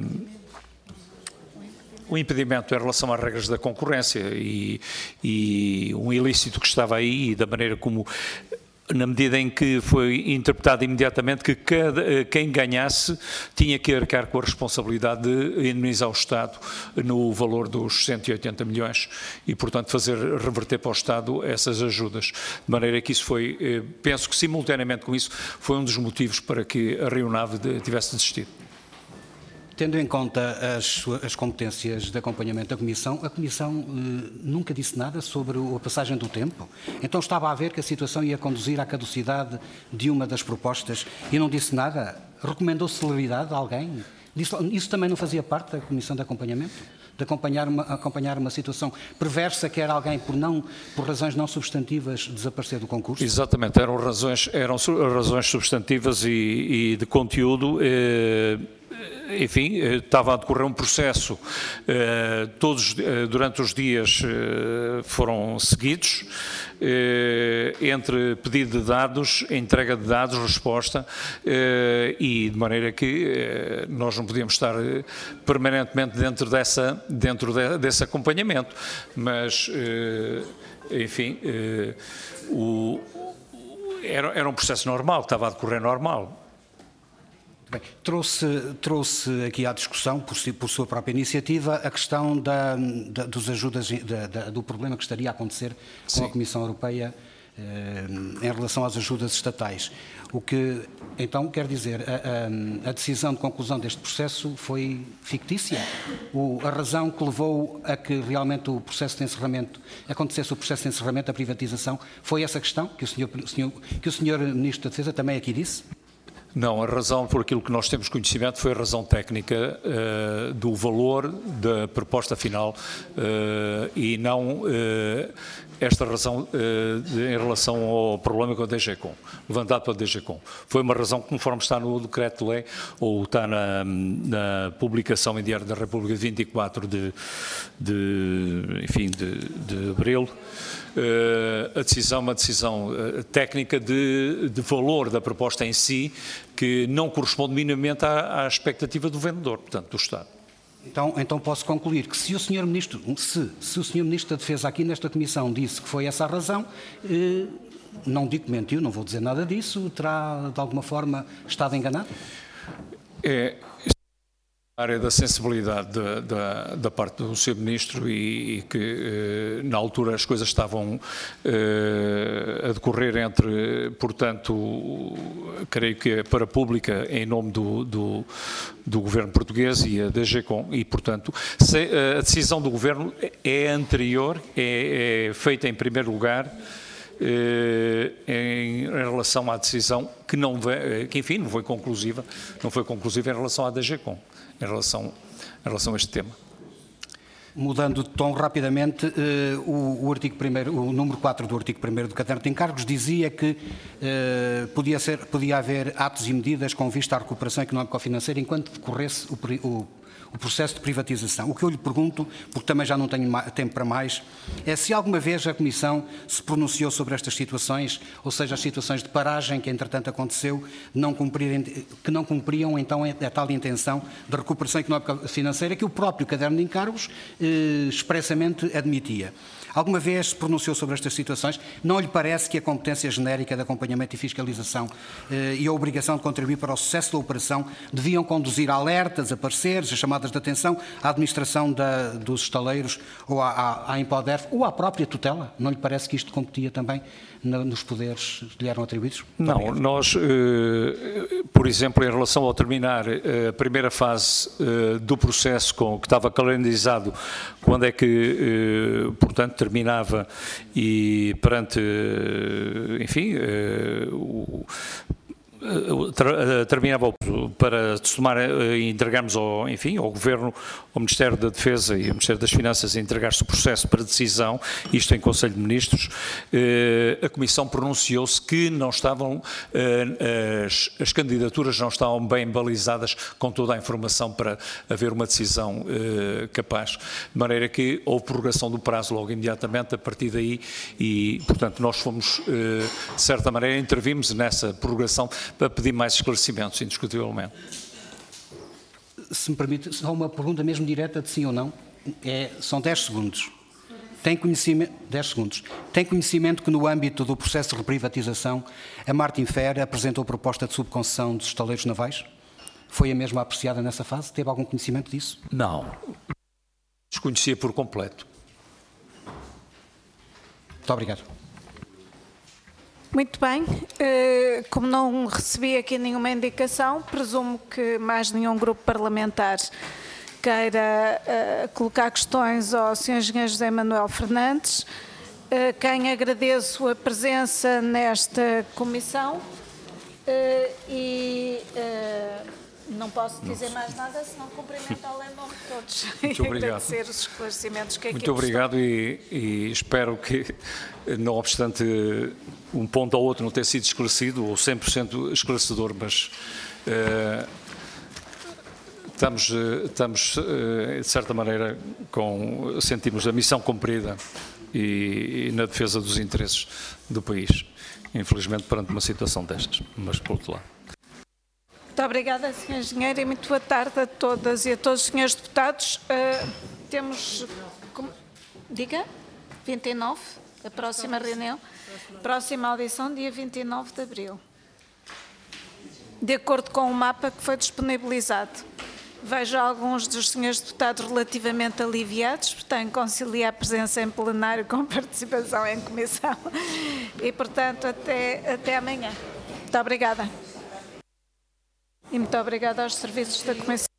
um impedimento em relação às regras da concorrência e, e um ilícito que estava aí, e da maneira como, na medida em que foi interpretado imediatamente que cada, quem ganhasse tinha que arcar com a responsabilidade de indemnizar o Estado no valor dos cento e oitenta milhões e, portanto, fazer reverter para o Estado essas ajudas. De maneira que isso foi, penso que simultaneamente com isso, foi um dos motivos para que a Rionave tivesse desistido. Tendo em conta as, as competências de acompanhamento da Comissão, a Comissão eh, nunca disse nada sobre a passagem do tempo. Então estava a ver que a situação ia conduzir à caducidade de uma das propostas e não disse nada? Recomendou celeridade a alguém? Isso, isso também não fazia parte da Comissão de Acompanhamento? De acompanhar uma, acompanhar uma situação perversa que era alguém, por, não, por razões não substantivas, desaparecer do concurso? Exatamente, eram razões, eram razões substantivas e, e de conteúdo. Eh, Enfim, estava a decorrer um processo, eh, todos, eh, durante os dias eh, foram seguidos, eh, entre pedido de dados, entrega de dados, resposta, eh, e de maneira que eh, nós não podíamos estar permanentemente dentro, dessa, dentro de, desse acompanhamento, mas, eh, enfim, eh, o, era, era um processo normal, estava a decorrer normal. Bem, trouxe, trouxe aqui à discussão, por, por sua própria iniciativa, a questão da, da, dos ajudas, da, da, do problema que estaria a acontecer com Sim. a Comissão Europeia eh, em relação às ajudas estatais. O que, então, quer dizer, a, a, a decisão de conclusão deste processo foi fictícia? O, a razão que levou a que realmente o processo de encerramento, acontecesse o processo de encerramento da privatização, foi essa questão que o senhor, o senhor, que o senhor Ministro da Defesa também aqui disse? Não, a razão por aquilo que nós temos conhecimento foi a razão técnica uh, do valor da proposta final uh, e não uh, esta razão uh, de, em relação ao problema com a D G COM, levantado pela D G COM. Foi uma razão que, conforme está no decreto-lei, ou está na, na publicação em Diário da República de vinte e quatro de, de, enfim, de, de abril, Uh, a decisão, uma decisão uh, técnica de, de valor da proposta em si, que não corresponde minimamente à, à expectativa do vendedor, portanto, do Estado. Então, então posso concluir que se o senhor Ministro, se, se o senhor Ministro da Defesa aqui nesta Comissão disse que foi essa a razão, eh, não digo que mentiu, não vou dizer nada disso, terá de alguma forma estado enganado? É... A área da sensibilidade da, da, da parte do senhor Ministro e, e que eh, na altura as coisas estavam eh, a decorrer entre, portanto, creio que a Parapública em nome do, do, do Governo português e a D G COM e, portanto, se, a decisão do Governo é anterior, é, é feita em primeiro lugar eh, em, em relação à decisão que, não, que, enfim, não foi conclusiva, não foi conclusiva em relação à D G COM. Em relação, em relação a este tema. Mudando de tom rapidamente, eh, o, o, artigo primeiro, o número quatro do artigo primeiro do Caderno de Encargos dizia que eh, podia, ser, podia haver atos e medidas com vista à recuperação económico-financeira enquanto decorresse o, o, o processo de privatização. O que eu lhe pergunto, porque também já não tenho tempo para mais, é se alguma vez a Comissão se pronunciou sobre estas situações, ou seja, as situações de paragem que entretanto aconteceu, não cumprirem, que não cumpriam então a tal intenção de recuperação económico-financeira que o próprio Caderno de Encargos eh, expressamente admitia. Alguma vez se pronunciou sobre estas situações? Não lhe parece que a competência genérica de acompanhamento e fiscalização eh, e a obrigação de contribuir para o sucesso da operação deviam conduzir a alertas, a pareceres, a chamadas de atenção à administração da, dos estaleiros ou à, à, à Impoderf ou à própria tutela? Não lhe parece que isto competia também nos poderes que lhe eram atribuídos? Não, obrigado. Nós, eh, por exemplo, em relação ao terminar a primeira fase eh, do processo com, que estava calendarizado, quando é que, eh, portanto, terminava e perante, enfim, o, terminava para tomar e entregarmos ao, enfim, ao Governo, ao Ministério da Defesa e ao Ministério das Finanças entregar-se o processo para decisão, isto em Conselho de Ministros, a Comissão pronunciou-se que não estavam, as, as candidaturas não estavam bem balizadas com toda a informação para haver uma decisão capaz, de maneira que houve prorrogação do prazo logo imediatamente a partir daí e, portanto, nós fomos, de certa maneira, intervimos nessa prorrogação para pedir mais esclarecimentos, indiscutivelmente. Se me permite, só uma pergunta mesmo direta de sim ou não. É, são dez segundos. Tem conhecimento, dez segundos. Tem conhecimento que no âmbito do processo de reprivatização a Martin Fer apresentou proposta de subconcessão dos estaleiros navais? Foi a mesma apreciada nessa fase? Teve algum conhecimento disso? Não. Desconhecia por completo. Muito obrigado. Muito bem, como não recebi aqui nenhuma indicação, presumo que mais nenhum grupo parlamentar queira colocar questões ao senhor Engenheiro José Manuel Fernandes, quem agradeço a presença nesta comissão e não posso dizer mais nada, senão cumprimentá-lo em nome de todos. Muito e obrigado. agradecer os esclarecimentos que aqui Muito obrigado e, e espero que, não obstante um ponto ou outro não ter sido esclarecido, ou cem por cento esclarecedor, mas uh, estamos, uh, estamos uh, de certa maneira, com, sentimos a missão cumprida e, e na defesa dos interesses do país, infelizmente perante uma situação destas, mas por outro lado. Muito obrigada, senhor Engenheiro, e muito boa tarde a todas e a todos os senhores deputados. Uh, temos, como, diga, vinte e nove, a próxima reunião, próxima audição, dia vinte e nove de abril, de acordo com o mapa que foi disponibilizado. Vejo alguns dos senhores deputados relativamente aliviados, portanto, conciliar a presença em plenário com participação em comissão e, portanto, até, até amanhã. Muito obrigada. E muito obrigada aos serviços da Comissão.